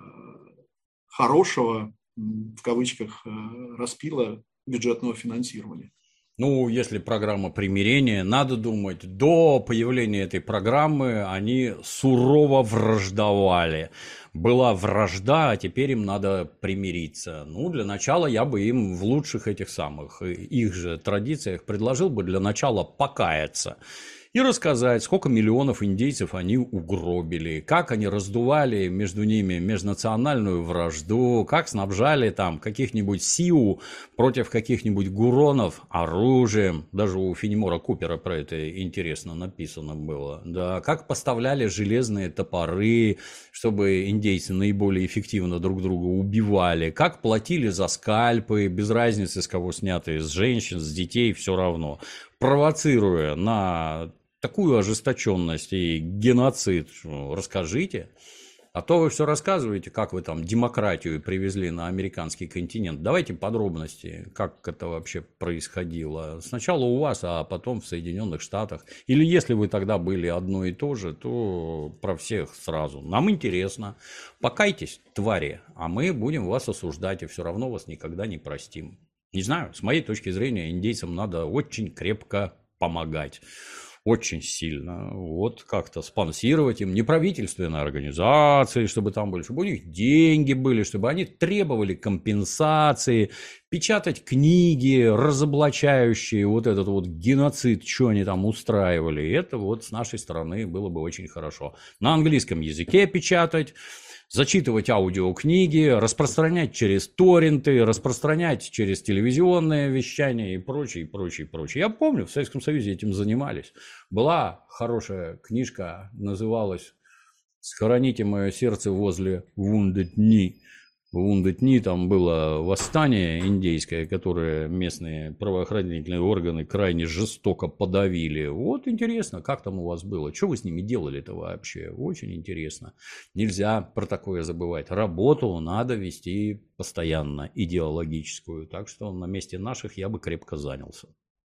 хорошего, в кавычках, распила бюджетного финансирования. Ну, если программа примирения, надо думать, до появления этой программы они сурово враждовали. Была вражда, а теперь им надо примириться. Ну, для начала я бы им в лучших этих самых, их же традициях предложил бы для начала покаяться. И рассказать, сколько миллионов индейцев они угробили, как они раздували между ними межнациональную вражду, как снабжали там каких-нибудь сиу против каких-нибудь гуронов оружием. Даже у Фенемора Купера про это интересно написано было. Да, как поставляли железные топоры, чтобы индейцы наиболее эффективно друг друга убивали, как платили за скальпы, без разницы, с кого снятые, с женщин, с детей, все равно, провоцируя на такую ожесточенность и геноцид. Расскажите. А то вы все рассказываете, как вы там демократию привезли на американский континент. Давайте подробности, как это вообще происходило. Сначала у вас, а потом в Соединенных Штатах. Или если вы тогда были одно и то же, то про всех сразу. Нам интересно. Покайтесь, твари, а мы будем вас осуждать, и все равно вас никогда не простим. Не знаю, с моей точки зрения, индейцам надо очень крепко помогать. Очень сильно. Вот как-то спонсировать им неправительственные организации, чтобы там были, чтобы у них деньги были, чтобы они требовали компенсации, печатать книги, разоблачающие вот этот вот геноцид, что они там устраивали. И это вот с нашей стороны было бы очень хорошо. На английском языке печатать, зачитывать аудиокниги, распространять через торренты, распространять через телевизионное вещание и прочее, и прочее, и прочее. Я помню, в Советском Союзе этим занимались. Была хорошая книжка, называлась «Схороните мое сердце возле Wounded Knee». В Wounded Knee там было восстание индейское, которое местные правоохранительные органы крайне жестоко подавили. Вот интересно, как там у вас было? Что вы с ними делали-то вообще? Очень интересно. Нельзя про такое забывать. Работу надо вести постоянно, идеологическую. Так что на месте наших я бы крепко занялся.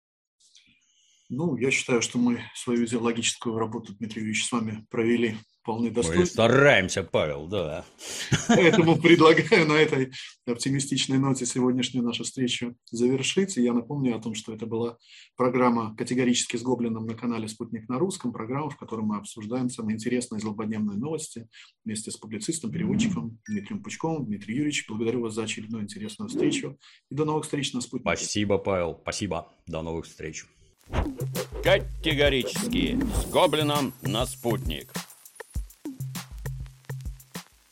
Ну, я считаю, что мы свою идеологическую работу, Дмитрий Юрьевич, с вами провели вполне достойно. Мы стараемся, Павел, да. Поэтому предлагаю на этой оптимистичной ноте сегодняшнюю нашу встречу завершить. И я напомню о том, что это была программа «Категорически с Гоблином» на канале «Спутник на русском». Программа, в которой мы обсуждаем самые интересные злободневные новости вместе с публицистом, переводчиком Дмитрием Пучковым. Дмитрий Юрьевич, благодарю вас за очередную интересную встречу. И до новых встреч на «Спутнике». Спасибо, Павел. Спасибо. До новых встреч. Категорически с Гоблином на «Спутник».